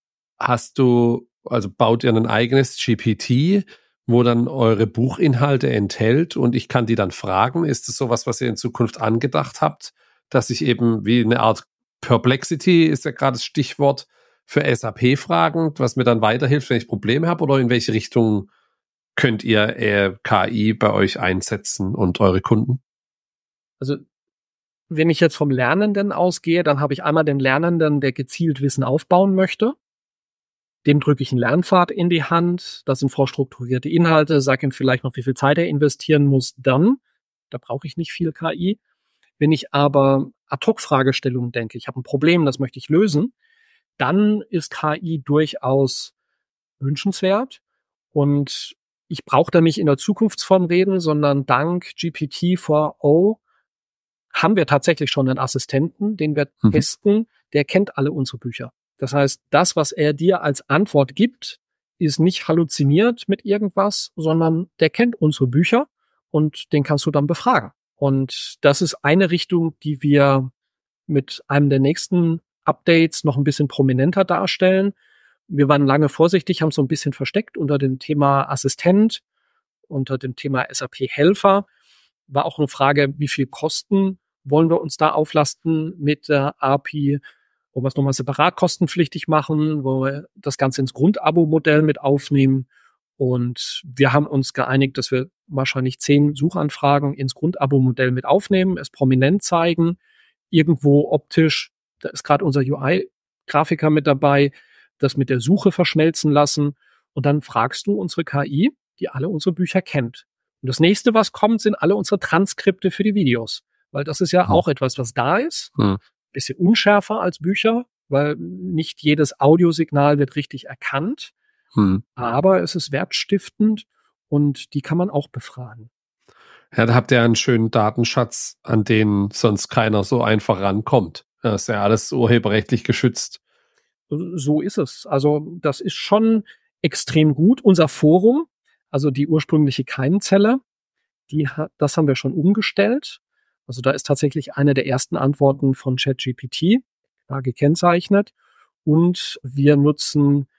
Baut ihr ein eigenes GPT, wo dann eure Buchinhalte enthält und ich kann die dann fragen? Ist das sowas, was ihr in Zukunft angedacht habt, dass ich eben wie eine Art Perplexity, ist ja gerade das Stichwort, für SAP fragen, was mir dann weiterhilft, wenn ich Probleme habe, oder in welche Richtung könnt ihr KI bei euch einsetzen und eure Kunden? Also wenn ich jetzt vom Lernenden ausgehe, dann habe ich einmal den Lernenden, der gezielt Wissen aufbauen möchte. Dem drücke ich einen Lernpfad in die Hand. Das sind vorstrukturierte Inhalte, sage ihm vielleicht noch, wie viel Zeit er investieren muss. Da brauche ich nicht viel KI. Wenn ich aber Ad-hoc-Fragestellungen denke, ich habe ein Problem, das möchte ich lösen, dann ist KI durchaus wünschenswert. Und ich brauche da nicht in der Zukunftsform reden, sondern dank GPT-4o haben wir tatsächlich schon einen Assistenten, den wir testen, der kennt alle unsere Bücher. Das heißt, das, was er dir als Antwort gibt, ist nicht halluziniert mit irgendwas, sondern der kennt unsere Bücher und den kannst du dann befragen. Und das ist eine Richtung, die wir mit einem der nächsten Updates noch ein bisschen prominenter darstellen. Wir waren lange vorsichtig, haben so ein bisschen versteckt unter dem Thema Assistent, unter dem Thema SAP-Helfer. War auch eine Frage, wie viel Kosten wollen wir uns da auflasten mit der API, wo wir es nochmal separat kostenpflichtig machen, wo wir das Ganze ins Grundabo-Modell mit aufnehmen. Und wir haben uns geeinigt, dass wir wahrscheinlich 10 Suchanfragen ins Grundabo-Modell mit aufnehmen, es prominent zeigen, irgendwo optisch, da ist gerade unser UI-Grafiker mit dabei, das mit der Suche verschmelzen lassen. Und dann fragst du unsere KI, die alle unsere Bücher kennt. Und das nächste, was kommt, sind alle unsere Transkripte für die Videos. Weil das ist ja auch etwas, was da ist. Bisschen unschärfer als Bücher, weil nicht jedes Audiosignal wird richtig erkannt. Aber es ist wertstiftend und die kann man auch befragen. Ja, da habt ihr einen schönen Datenschatz, an den sonst keiner so einfach rankommt. Das ist ja alles urheberrechtlich geschützt. So ist es. Also das ist schon extrem gut. Unser Forum, also die ursprüngliche Keimzelle, das haben wir schon umgestellt. Also da ist tatsächlich eine der ersten Antworten von ChatGPT da gekennzeichnet. Und wir nutzen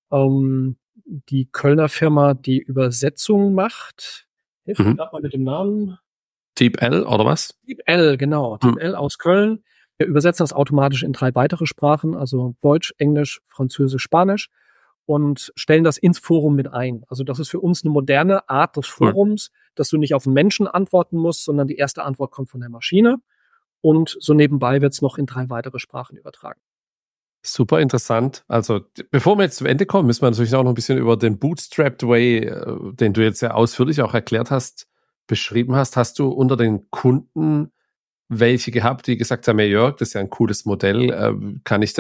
die Kölner Firma, die Übersetzung macht. Hilf mir gerade mal mit dem Namen. DeepL oder was? DeepL, genau. DeepL aus Köln. Wir übersetzen das automatisch in 3 weitere Sprachen, also Deutsch, Englisch, Französisch, Spanisch, und stellen das ins Forum mit ein. Also das ist für uns eine moderne Art des Forums, dass du nicht auf einen Menschen antworten musst, sondern die erste Antwort kommt von der Maschine. Und so nebenbei wird es noch in 3 weitere Sprachen übertragen. Super interessant. Also bevor wir jetzt zum Ende kommen, müssen wir natürlich auch noch ein bisschen über den Bootstrapped Way, den du jetzt sehr ausführlich auch erklärt hast, beschrieben hast. Hast du unter den Kunden welche gehabt, die gesagt haben, hey Jörg, das ist ja ein cooles Modell,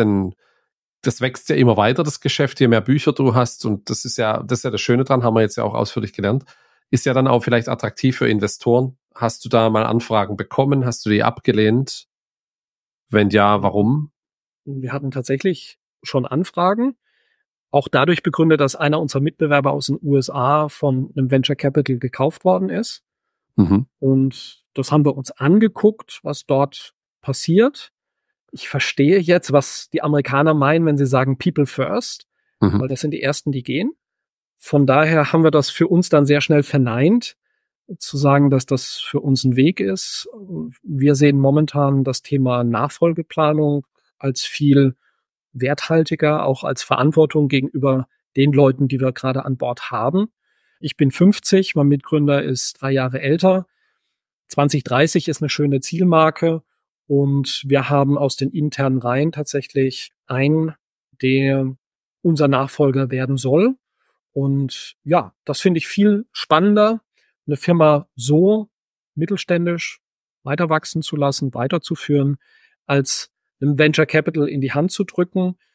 das wächst ja immer weiter, das Geschäft, je mehr Bücher du hast, und das ist ja das Schöne dran, haben wir jetzt ja auch ausführlich gelernt, ist ja dann auch vielleicht attraktiv für Investoren. Hast du da mal Anfragen bekommen? Hast du die abgelehnt? Wenn ja, warum? Wir hatten tatsächlich schon Anfragen, auch dadurch begründet, dass einer unserer Mitbewerber aus den USA von einem Venture Capital gekauft worden ist. Und das haben wir uns angeguckt, was dort passiert. Ich verstehe jetzt, was die Amerikaner meinen, wenn sie sagen People first, weil das sind die Ersten, die gehen. Von daher haben wir das für uns dann sehr schnell verneint, zu sagen, dass das für uns ein Weg ist. Wir sehen momentan das Thema Nachfolgeplanung als viel werthaltiger, auch als Verantwortung gegenüber den Leuten, die wir gerade an Bord haben. Ich bin 50, mein Mitgründer ist 3 Jahre älter. 2030 ist eine schöne Zielmarke. Und wir haben aus den internen Reihen tatsächlich einen, der unser Nachfolger werden soll. Und ja, das finde ich viel spannender, eine Firma so mittelständisch weiter wachsen zu lassen, weiterzuführen, als einem Venture Capital in die Hand zu drücken.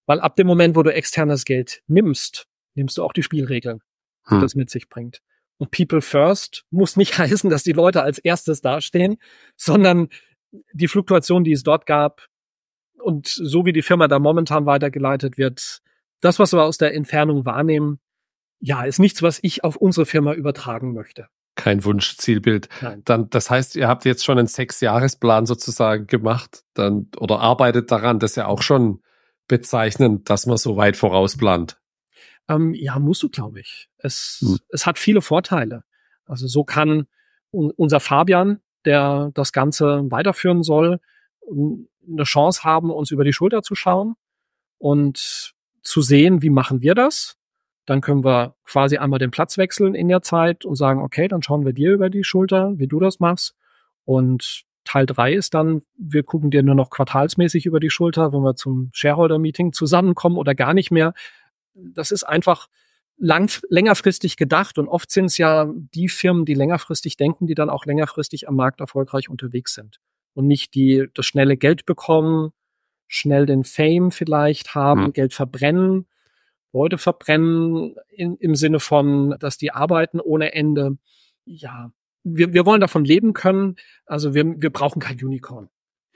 Weil ab dem Moment, wo du externes Geld nimmst, nimmst du auch die Spielregeln, die das mit sich bringt. Und People First muss nicht heißen, dass die Leute als erstes dastehen, sondern die Fluktuation, die es dort gab und so wie die Firma da momentan weitergeleitet wird, das, was wir aus der Entfernung wahrnehmen, ja, ist nichts, was ich auf unsere Firma übertragen möchte. Kein Wunschzielbild. Nein. Dann, das heißt, ihr habt jetzt schon einen 6-Jahresplan sozusagen gemacht, dann oder arbeitet daran, das ist ja auch schon bezeichnend, dass man so weit vorausplant. Ja, musst du, glaube ich. Es hat viele Vorteile. Also so kann unser Fabian, der das Ganze weiterführen soll, eine Chance haben, uns über die Schulter zu schauen und zu sehen, wie machen wir das. Dann können wir quasi einmal den Platz wechseln in der Zeit und sagen, okay, dann schauen wir dir über die Schulter, wie du das machst. Und Teil 3 ist dann, wir gucken dir nur noch quartalsmäßig über die Schulter, wenn wir zum Shareholder-Meeting zusammenkommen oder gar nicht mehr. Das ist einfach längerfristig gedacht und oft sind es ja die Firmen, die längerfristig denken, die dann auch längerfristig am Markt erfolgreich unterwegs sind und nicht die das schnelle Geld bekommen, schnell den Fame vielleicht haben, Geld verbrennen, Leute verbrennen im Sinne von, dass die arbeiten ohne Ende. Ja, wir wollen davon leben können, also wir brauchen kein Unicorn.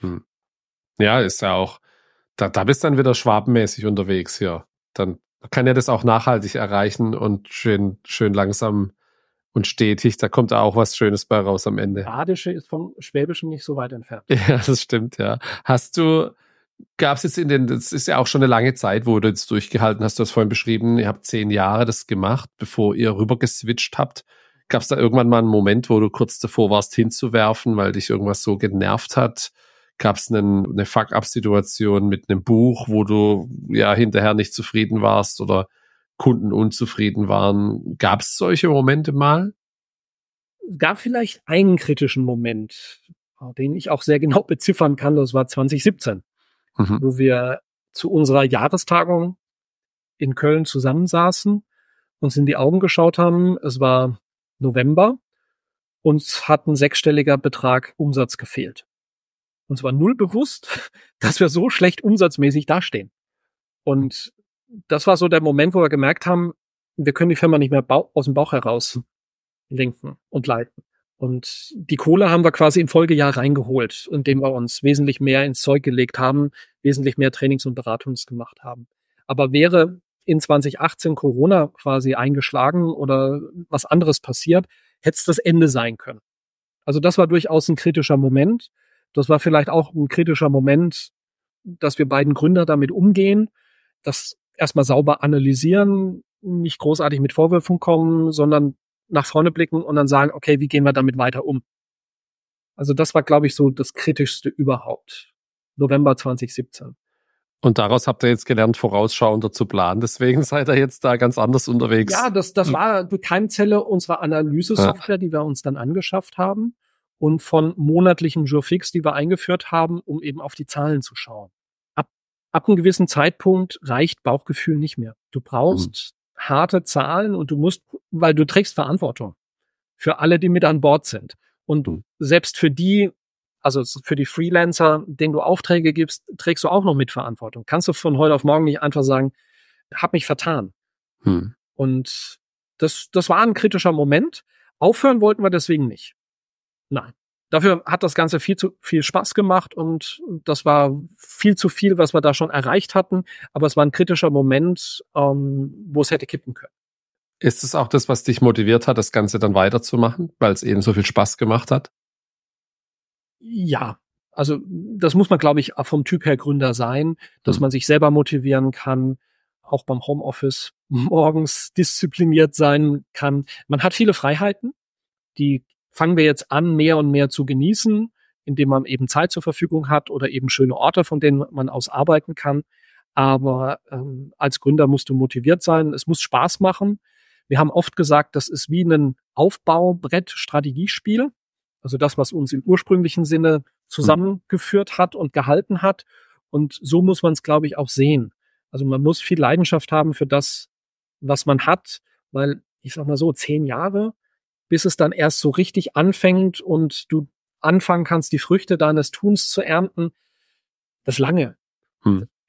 Ja, ist ja auch, da bist dann wieder schwabenmäßig unterwegs hier. Dann kann er das auch nachhaltig erreichen und schön langsam und stetig. Da kommt auch was Schönes bei raus am Ende. Badische ist vom Schwäbischen nicht so weit entfernt. Ja, das stimmt, ja. Gab es jetzt das ist ja auch schon eine lange Zeit, wo du jetzt durchgehalten hast, du hast vorhin beschrieben, ihr habt 10 Jahre das gemacht, bevor ihr rüber geswitcht habt. Gab es da irgendwann mal einen Moment, wo du kurz davor warst, hinzuwerfen, weil dich irgendwas so genervt hat? Gab es eine Fuck-up-Situation mit einem Buch, wo du ja hinterher nicht zufrieden warst oder Kunden unzufrieden waren? Gab es solche Momente mal? Gab vielleicht einen kritischen Moment, den ich auch sehr genau beziffern kann, das war 2017, wo wir zu unserer Jahrestagung in Köln zusammensaßen, uns in die Augen geschaut haben. Es war November, uns hat ein 6-stelliger Betrag Umsatz gefehlt. Uns war null bewusst, dass wir so schlecht umsatzmäßig dastehen. Und das war so der Moment, wo wir gemerkt haben, wir können die Firma nicht mehr aus dem Bauch heraus lenken und leiten. Und die Kohle haben wir quasi im Folgejahr reingeholt, indem wir uns wesentlich mehr ins Zeug gelegt haben, wesentlich mehr Trainings und Beratungs gemacht haben. Aber wäre in 2018 Corona quasi eingeschlagen oder was anderes passiert, hätte es das Ende sein können. Also das war durchaus ein kritischer Moment. Das war vielleicht auch ein kritischer Moment, dass wir beiden Gründer damit umgehen, das erstmal sauber analysieren, nicht großartig mit Vorwürfen kommen, sondern nach vorne blicken und dann sagen, okay, wie gehen wir damit weiter um? Also das war, glaube ich, so das Kritischste überhaupt. November 2017. Und daraus habt ihr jetzt gelernt, vorausschauender zu planen. Deswegen seid ihr jetzt da ganz anders unterwegs. Ja, das war die Keimzelle unserer Analyse-Software, die wir uns dann angeschafft haben und von monatlichen Jurfix, die wir eingeführt haben, um eben auf die Zahlen zu schauen. Ab einem gewissen Zeitpunkt reicht Bauchgefühl nicht mehr. Du brauchst harte Zahlen und weil du trägst Verantwortung für alle, die mit an Bord sind. Und selbst für die, also für die Freelancer, denen du Aufträge gibst, trägst du auch noch mit Verantwortung. Kannst du von heute auf morgen nicht einfach sagen, hab mich vertan. Und das war ein kritischer Moment. Aufhören wollten wir deswegen nicht. Nein. Dafür hat das Ganze viel zu viel Spaß gemacht und das war viel zu viel, was wir da schon erreicht hatten. Aber es war ein kritischer Moment, wo es hätte kippen können. Ist es auch das, was dich motiviert hat, das Ganze dann weiterzumachen, weil es eben so viel Spaß gemacht hat? Ja, also das muss man, glaube ich, vom Typ her Gründer sein, dass man sich selber motivieren kann, auch beim Homeoffice morgens diszipliniert sein kann. Man hat viele Freiheiten, die fangen wir jetzt an, mehr und mehr zu genießen, indem man eben Zeit zur Verfügung hat oder eben schöne Orte, von denen man aus arbeiten kann. Aber als Gründer musst du motiviert sein. Es muss Spaß machen. Wir haben oft gesagt, das ist wie ein Aufbaubrett-Strategiespiel. Also das, was uns im ursprünglichen Sinne zusammengeführt hat und gehalten hat. Und so muss man es, glaube ich, auch sehen. Also man muss viel Leidenschaft haben für das, was man hat, weil ich sag mal so, 10 Jahre, bis es dann erst so richtig anfängt und du anfangen kannst, die Früchte deines Tuns zu ernten, das ist lange.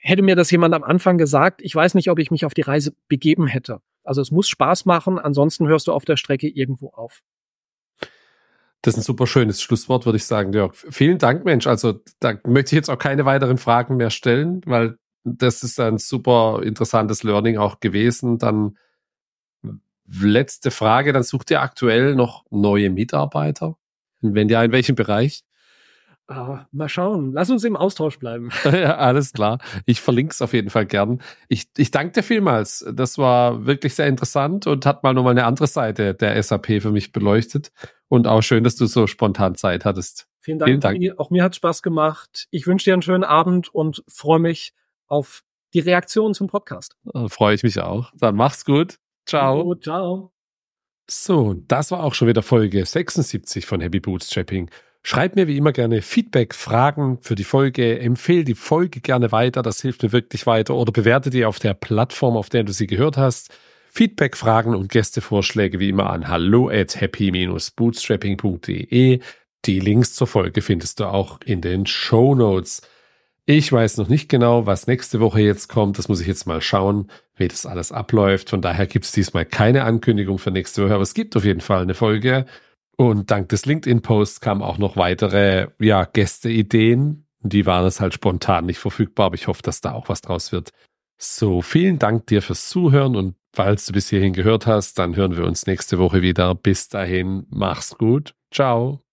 hätte mir das jemand am Anfang gesagt, ich weiß nicht, ob ich mich auf die Reise begeben hätte. Also es muss Spaß machen, ansonsten hörst du auf der Strecke irgendwo auf. Das ist ein super schönes Schlusswort, würde ich sagen, Jörg. Vielen Dank, Mensch. Also da möchte ich jetzt auch keine weiteren Fragen mehr stellen, weil das ist ein super interessantes Learning auch gewesen. Dann letzte Frage, dann sucht ihr aktuell noch neue Mitarbeiter? Und wenn ja, in welchem Bereich? Mal schauen. Lass uns im Austausch bleiben. Ja, alles klar. Ich verlinke es auf jeden Fall gern. Ich danke dir vielmals. Das war wirklich sehr interessant und hat mal nochmal eine andere Seite der SAP für mich beleuchtet. Und auch schön, dass du so spontan Zeit hattest. Vielen Dank. Auch mir hat Spaß gemacht. Ich wünsche dir einen schönen Abend und freue mich auf die Reaktion zum Podcast. Freue ich mich auch. Dann mach's gut. Ciao. Ciao. So, das war auch schon wieder Folge 76 von Happy Bootstrapping. Schreib mir wie immer gerne Feedback, Fragen für die Folge, empfehle die Folge gerne weiter, das hilft mir wirklich weiter, oder bewerte die auf der Plattform, auf der du sie gehört hast. Feedback, Fragen und Gästevorschläge wie immer an hallo@happy-bootstrapping.de. Die Links zur Folge findest du auch in den Shownotes. Ich weiß noch nicht genau, was nächste Woche jetzt kommt. Das muss ich jetzt mal schauen, wie das alles abläuft. Von daher gibt es diesmal keine Ankündigung für nächste Woche, aber es gibt auf jeden Fall eine Folge. Und dank des LinkedIn-Posts kamen auch noch weitere Gästeideen. Die waren es halt spontan nicht verfügbar, aber ich hoffe, dass da auch was draus wird. So, vielen Dank dir fürs Zuhören und falls du bis hierhin gehört hast, dann hören wir uns nächste Woche wieder. Bis dahin, mach's gut. Ciao.